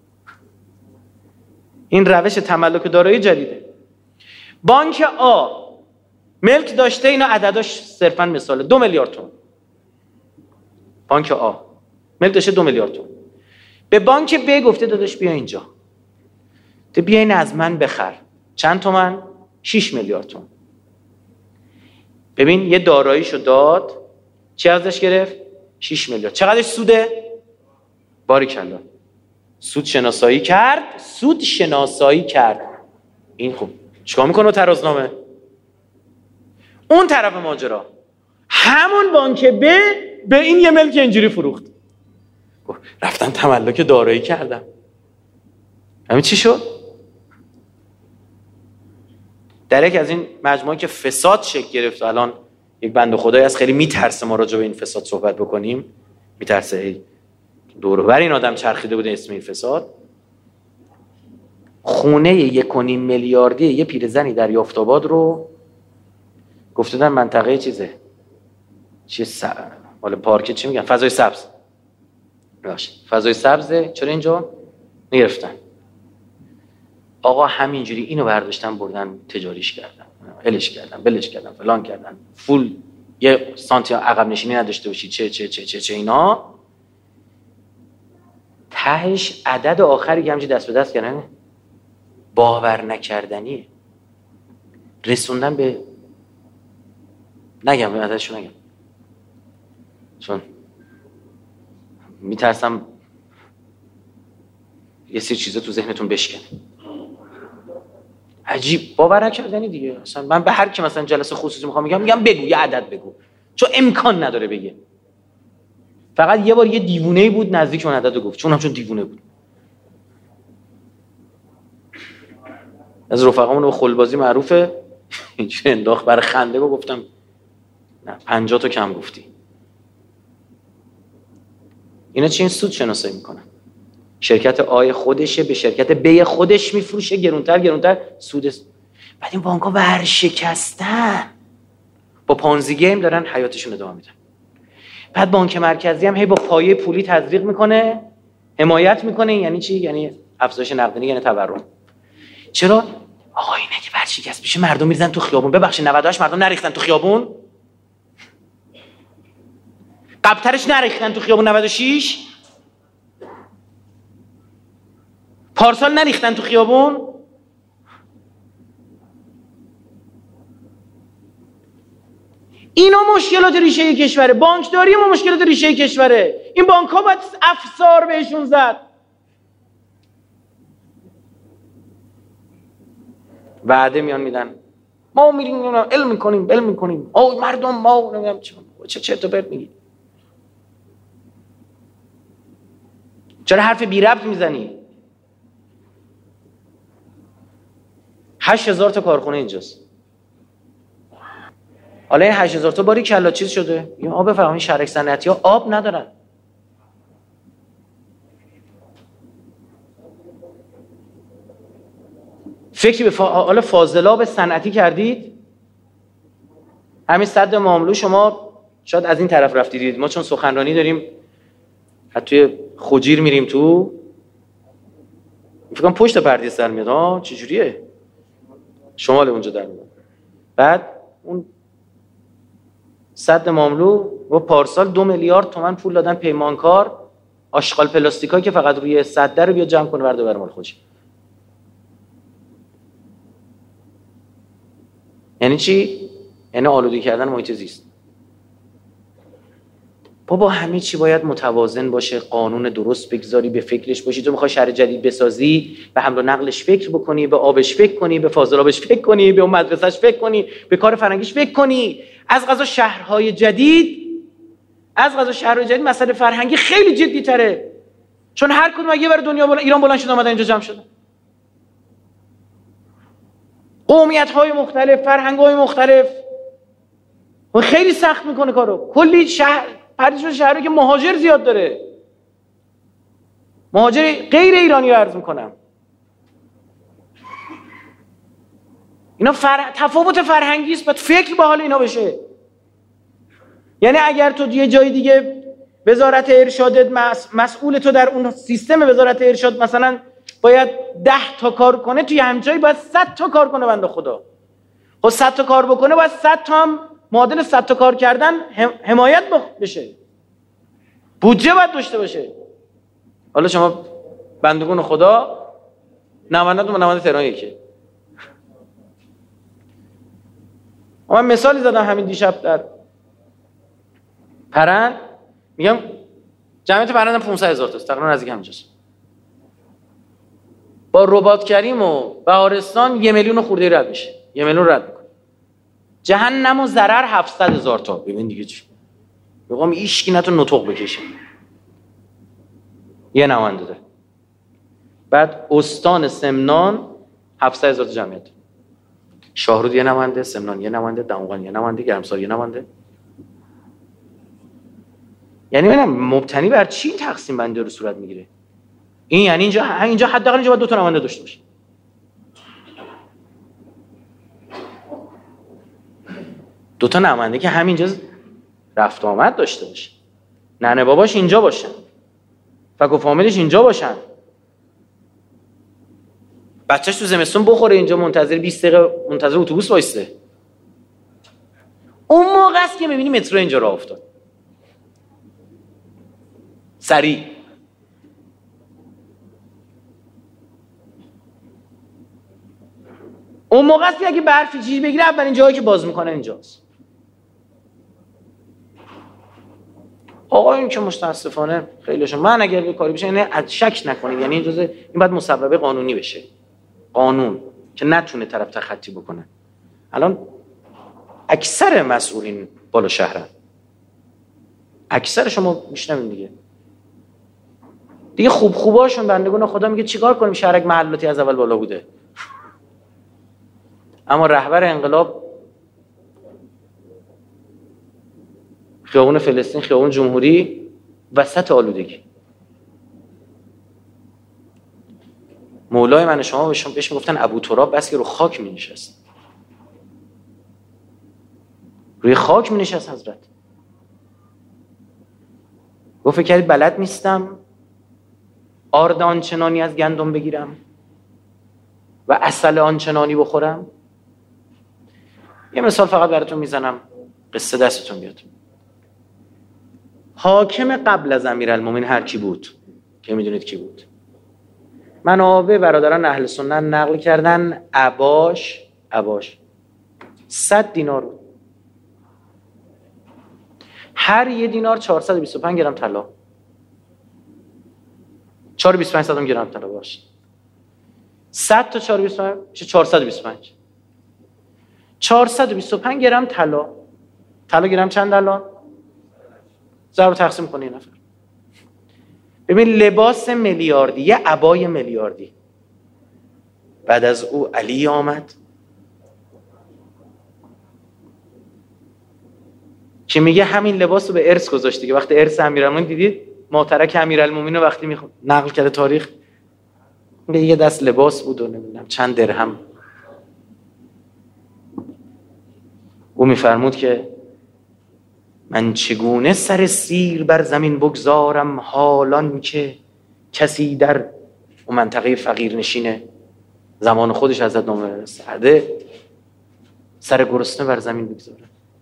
این روش تملک دارایی جدیده. بانک آ ملک داشته، اینا عدداش صرفا مثاله، دو میلیارد تومان. بانک آ ملک داشته دو میلیارد تومان، به بانک ب گفته داداش بیا اینجا، تو بیا این از من بخر. چند تومن؟ شش میلیارد تومان. ببین یه داراییشو داد، چی ازش گرفت؟ شش میلیارد. چقدرش سوده؟ باریکلا. سود شناسایی کرد، سود شناسایی کرد. این خوب چیکار میکنه با ترازنامه؟ اون طرف ماجرا همون بانک ب به این یه ملک اینجوری فروخت، رفتم تملک دارایی کردم. همین چی شد؟ در یک از این مجموعه که فساد شکل گرفت و الان یک بنده خدایی از خیلی میترسه ما راجع به این فساد صحبت بکنیم، میترسه ای دور و بر این آدم چرخیده بوده اسم این فساد. خونه یک و نیم میلیاردی یه پیرزنی در یافت‌آباد رو گفته در منطقه چیزه چیه س... مال پارک چی میگن؟ فضای سبز. باشه فضای سبزه. چرا اینجا نگرفتن؟ آقا همینجوری اینو برداشتن بردن تجاریش کردن، الش کردن، بلش کردن، فلان کردن، فول یه سانتی عقب نشینی نداشته باشی، چه چه چه چه چه اینا. تهش عدد آخری که همینجوری دست به دست کردن باور نکردنیه. رسوندن به نگم عددشو نگم چون میترسم یه سری چیزا تو ذهنتون بشکنه. عجیب باور نکردنی دیگه. اصلا من به هر کی مثلا جلسه خصوصی میخوام میگم میگم بگو یه عدد بگو، چون امکان نداره بگه. فقط یه بار یه دیوونه‌ای بود نزدیک اون عدد رو گفت، چون هم چون دیوونه بود. از رفقامون به خلبازی معروفه اینجوری انداخت برای خنده و گفتم نه پنجاه تا کم گفتی. اینا چی؟ این سود شناسایی میکنن. شرکت آی خودشه به شرکت بی خودش میفروشه گرونتر گرونتر سود. بعد این بانک‌ها ورشکستن با پانزی گیم دارن حیاتشون ادامه میدن. بعد بانک مرکزی هم هی با پایه پولی تزریق میکنه، حمایت میکنه. یعنی چی؟ یعنی افزایش نقدینگی، یعنی تورم. چرا؟ آقا اینه که ورشکست بشه مردم میریزن تو خیابون. ببخشید نود و هشت مردم نریختن تو خیابون؟ قبلترش نریختن تو خیابون نود و شش؟ پارسال نریختن تو خیابون؟ اینا مشکلات ریشه کشوره. بانکداری ما مشکلات ریشه کشوره. این بانک ها باید افسار بهشون زد. وعده میان میدن ما میریم علم میکنیم علم میکنیم او مردم ما نمیدونم چه چرت و پرت میگی. چرا حرف بی ربط میزنی؟ هشت هزار تا کارخونه اینجاست. حالا این هشت هزار تا باری کلا چیز شده. این آب فراوانی شهرک صنعتی ها آب ندارن. فکری به فا... حالا فاضلاب صنعتی کردید؟ همین سد ماملو شما شاید از این طرف رفتید. ما چون سخنرانی داریم حتی خوجیر میریم تو فکر کنم پشت پرده سر میاد. ها چجوریه؟ شمال اونجا در میاد. بعد اون سد ماملو و پارسال دو میلیارد تومان پول دادن پیمانکار آشغال پلاستیکایی که فقط روی سد رو بیا جمع کنه برده بر مال خودش. یعنی چی؟ یعنی آلوده کردن محیط زیست. بابا همه چی باید متوازن باشه، قانون درست بگذاری، به فکرش باشی. تو میخوای شهر جدید بسازی، به حمل و نقلش فکر بکنی، به آبش فکر کنی، به فاضلابش فکر کنی، به اون مدرسهش فکر کنی، به کار فرهنگیش فکر کنی. از قضا شهرهای جدید از قضا شهرهای جدید مسئله فرهنگی خیلی جدی تره. چون هر کدوم اگه برای دنیا بلند، ایران بلند شد اومدن اینجا جمع شدن. قومیت‌های مختلف، فرهنگ‌های مختلف. و خیلی سخت میکنه کارو. کلی شهر پردیس شهری که مهاجر زیاد داره. مهاجر غیر ایرانی رو عرض میکنم. اینا فر... تفاوت فرهنگی است، باید فکر به حال اینا بشه. یعنی اگر تو یه جای دیگه وزارت ارشادت مس... مسئول تو در اون سیستم وزارت ارشاد مثلا باید ده تا کار کنه، توی همین جایی باید صد تا کار کنه بنده خدا. خب صد تا کار بکنه باید صد تا هم معادل صد تا کار کردن هم... حمایت بشه. بودجه باید داشته باشه. حالا شما بندگان خدا نمایندتون با نماینده تهران یکیه. من مثالی زدم همین دیشب در پرند، میگم جمعیت پرند هم پانصد هزار تاست، تقریبا نزدیک همینجاست. با رباط کریم و بهارستان یه میلیون خورده رد میشه، یه میلیون رد میکنه. جهنم و ضرر هفتصد هزار تا. ببین دیگه چی میگم، هیچکی نتون نطق بکشه. یه نماینده داره. بعد استان سمنان هفتصد هزار تا جمعیت، شاهرود یه نماینده، سمنان یه نماینده، دماغان یه نماینده، گرمسار یه نماینده. یعنی ببینم مبتنی بر چی این تقسیم بندی رو صورت میگیره؟ این یعنی اینجا اینجا حداقل اینجا باید دو تا نماینده داشته باشه. دو تا نماینده که همینجا رفت آمد داشته باشه. ننه باباش اینجا باشن. فک و فامیلش اینجا باشن. بچهش تو زمستون بخوره اینجا منتظر بیست دقیقه منتظر اتوبوس وایسته. اون موقع است که میبینی مترو اینجا راه افتاد. سریع. اون موقع است که اگه برفی چیزی بگیره اولین جایی که باز میکنه اینجاست. آقا این که متاسفانه خیلیشون، من اگر یه کاری بشه یعنی شک نکنید، یعنی این جزء این باید مصوبه قانونی بشه. قانون که نتونه طرف تخطی بکنه. الان اکثر مسئولین بالا شهرن. اکثر شما میشنوین دیگه. دیگه خوب خوباشون بندگان خدا میگه چیکار کنیم، شهرک محلاتی از اول بالا بوده. اما رهبر انقلاب خیابون فلسطین، خیابون جمهوری، وسط آلودگی. مولای من شما بهش میگفتن ابو تراب، بس که رو خاک می نشست. روی خاک می نشست حضرت. گفت فکر کردید بلد نیستم آرد آنچنانی از گندم بگیرم و عسل آنچنانی بخورم؟ یه مثال فقط براتون میزنم قصه دستتون بیاد. حاکم قبل از امیرالمومنین هر کی بود که میدونید کی بود، منابع برادران اهل سنت نقل کردن عباش عباش صد دینار بود. هر یه دینار چهارصد و بیست و پنج گرم طلا، چهارصد و بیست و پنج صدم گرم طلا باشه. صد تا چهارصد و بیست و پنج میشه چهارصد و بیست و پنج. چهارصد و بیست و پنج گرم طلا. طلا گرم چند الان؟ ضرب تقسیم کنه یه نفر. ببین لباس میلیاردی، یه عبای میلیاردی. بعد از او علی آمد که میگه همین لباس رو به ارث گذاشتی که وقتی ارث امیرالمومنین دیدید ماترک امیرالمومنین رو وقتی میخواد نقل کرده تاریخ میگه یه دست لباس بود و نمیدونم چند درهم. او میفرمود که من چگونه سر سیر بر زمین بگذارم حالان که کسی در اون منطقه فقیر نشینه زمان خودش حضرت نامه سعده سر گرسنه بر زمین بگذاره.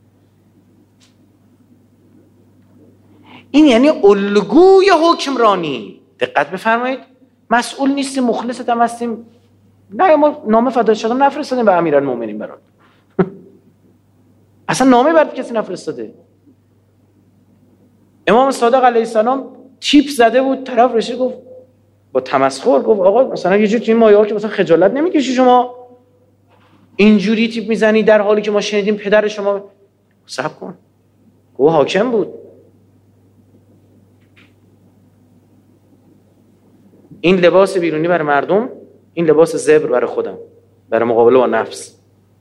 این یعنی الگوی حکمرانی. دقت بفرمایید، مسئول نیستیم، مخلصت هم هستیم. نه ما نامه فدای شدم نفرستادیم به امیرالمومنین برات. اصلا نامه برات کسی نفرستاده. امام صادق علیه السلام تیپ زده بود، طرف رسید گفت با تمسخر گفت آقا مثلا یه جور تو این مایه‌ها که مثلا خجالت نمیکشی شما اینجوری تیپ میزنی در حالی که ما شنیدیم پدر شما. صبر کن، او حاکم بود. این لباس بیرونی برای مردم، این لباس زبر برای خودم، برای مقابله با نفس.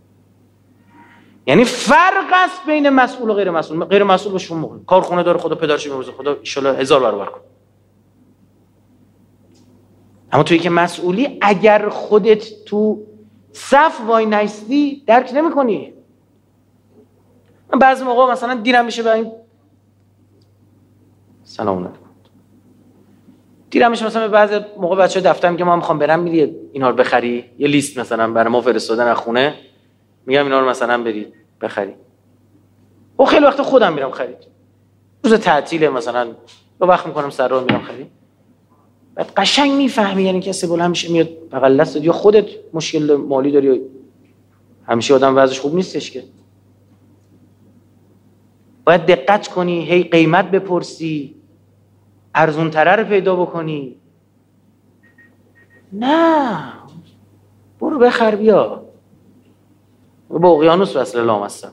یعنی فرق است بین مسئول و غیر مسئول. غیر مسئول به شما موقع کارخونه داره، خدا پدرش می‌روزه، خدا ان شاء الله هزار برابر کن. اما تویی که مسئولی، اگر خودت تو صف وای نایستی درک نمی‌کنی. من بعضی موقع مثلا دیرم میشه به این سلام علیکم دیرم میشه مثلا به بعضی موقع بچه‌ها دفتر میگم ما میخوام برم میری اینا رو بخری، یه لیست مثلا برای ما فرستادن از خونه، میگم اینا رو مثلا برید بخری. و خیلی وقت خودم میرم خرید. روز تعطیله مثلا با وقت میکنم سر راه میرم خرید. بعد قشنگ میفهمی یعنی کسی بلند میشه میاد بغل دستت، یا خودت مشکل مالی داری یا همیشه آدم وضعش خوب نیستش که. باید دقت کنی، هی قیمت بپرسی، ارزون تره رو پیدا بکنی. نه برو بخر بیا. با اقیانوس وصل لام هستم.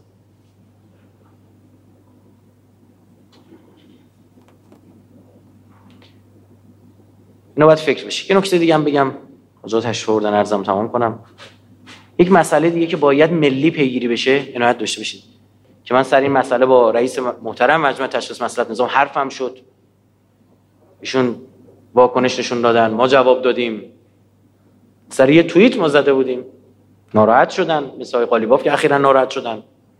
اینو باید فکر بشی. یه نکته دیگه هم بگم، حاجات تشریف آوردن عرضم تمام کنم. یک مسئله دیگه که باید ملی پیگیری بشه، عنایت داشته باشید که من سر این مسئله با رئیس محترم مجمع تشخیص مصلحت نظام حرفم شد. ایشون واکنش نشون دادن، ما جواب دادیم. سر یه توییت ما زده بودیم، ناراحت شدن، مثل آقای قالیباف که اخیراً ناراحت شدن.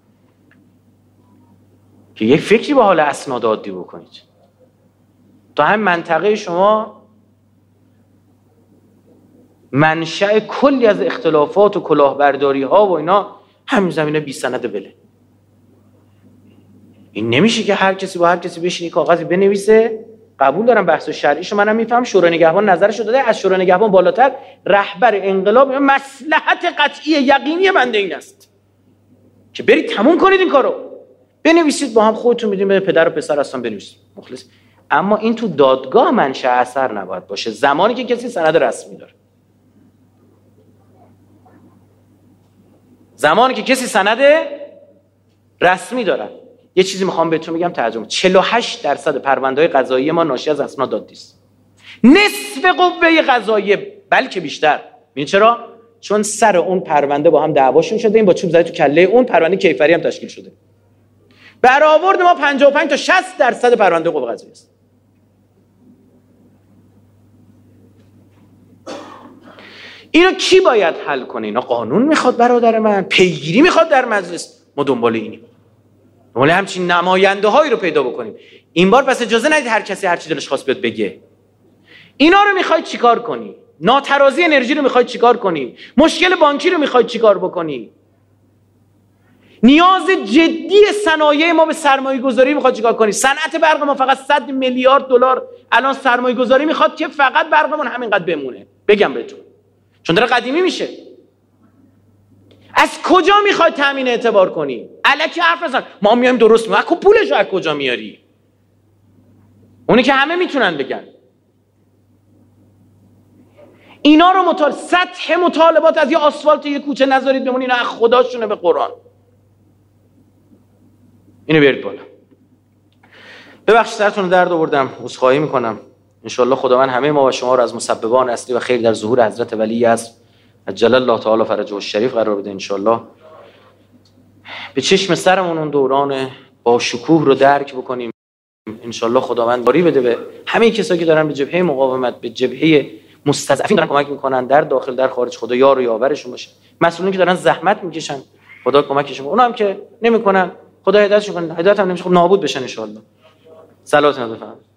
که یک فکری به حال اسناد عادی بکنید. تا هم منطقه شما منشأ کلی از اختلافات و کلاهبرداری ها و اینا همین زمینه بی سند بله. این نمیشه که هر کسی با هر کسی بشینی کاغذی بنویسه. قبول دارم بحث شرعیشو منم میفهم، شورای نگهبان نظرشو داده، از شورای نگهبان بالاتر رهبر انقلاب مصلحت قطعی یقینی بنده این است که برید تموم کنید این کارو، بنویسید با هم، خودتون میدونید به پدر و پسر هستن بنویسید مخلص. اما این تو دادگاه منشأ اثر نباید باشه زمانی که کسی سند رسمی داره. زمانی که کسی سند رسمی داره. یه چیزی میخوام بهتون بگم ترجمه. چهل و هشت درصد پرونده‌های قضایی ما ناشی از اسناد دادی است. نصف قوه قضاییه، بلکه بیشتر. ببین چرا؟ چون سر اون پرونده با هم دعواشون شده، این با چوب زده تو کله اون، پرونده کیفری هم تشکیل شده. برآورد ما پنجاه و پنج تا شصت درصد پرونده قوه قضاییه است. اینو کی باید حل کنه؟ اینا قانون میخواد برادر من، پیگیری میخواد در مجلس. ما دنبال اینیم. دنبال همچین نماینده هایی رو پیدا بکنیم. این بار پس اجازه ندید هر کسی هر چی دلش خواست بیاد بگه. اینا رو میخواید چیکار کنی؟ ناترازی انرژی رو میخواید چیکار کنی؟ مشکل بانکی رو میخواید چیکار بکنی؟ نیاز جدی صنایع ما به سرمایه گذاری میخواد چیکار کنی؟ صنعت برق ما فقط صد میلیارد دلار الان سرمایه گذاری میخواد که فقط برقمون همینقدر بمونه. بگم بهتون چون داره قدیمی میشه. از کجا میخوای تامین اعتبار کنی؟ الکی حرف نزن. ما میایم درست میگم. کو پولش از کجا میاری؟ اونی که همه میتونن بگن. اینا رو مطال سطح مطالبات از یه آسفالت یه کوچه نذارید بمون. اینا از خداشونه به قرآن. اینو بیارید بالا. ببخشید سرتون درد آوردم. عذرخواهی میکنم. انشالله خداوند همه ما و شما رو از مسببان اصلی و خیر در ظهور حضرت ولی از عجل الله تعالی فرجه الشریف قرار بده. انشالله به چشم سرمون اون دوران با شکوه رو درک بکنیم. انشالله خداوند باری بده به همه کسایی که دارن به جبهه مقاومت، به جبهه مستضعفین دارن کمک میکنن در داخل در خارج. خدا یار و یاورشون باشه. مسئولین که دارن زحمت میکشن خدا کمکشون. اونا هم که نمیکنن خدا هدایتشون کنه. هدایت هم نمیشه خب نابود بشن ان شاء الله. صلوات نده.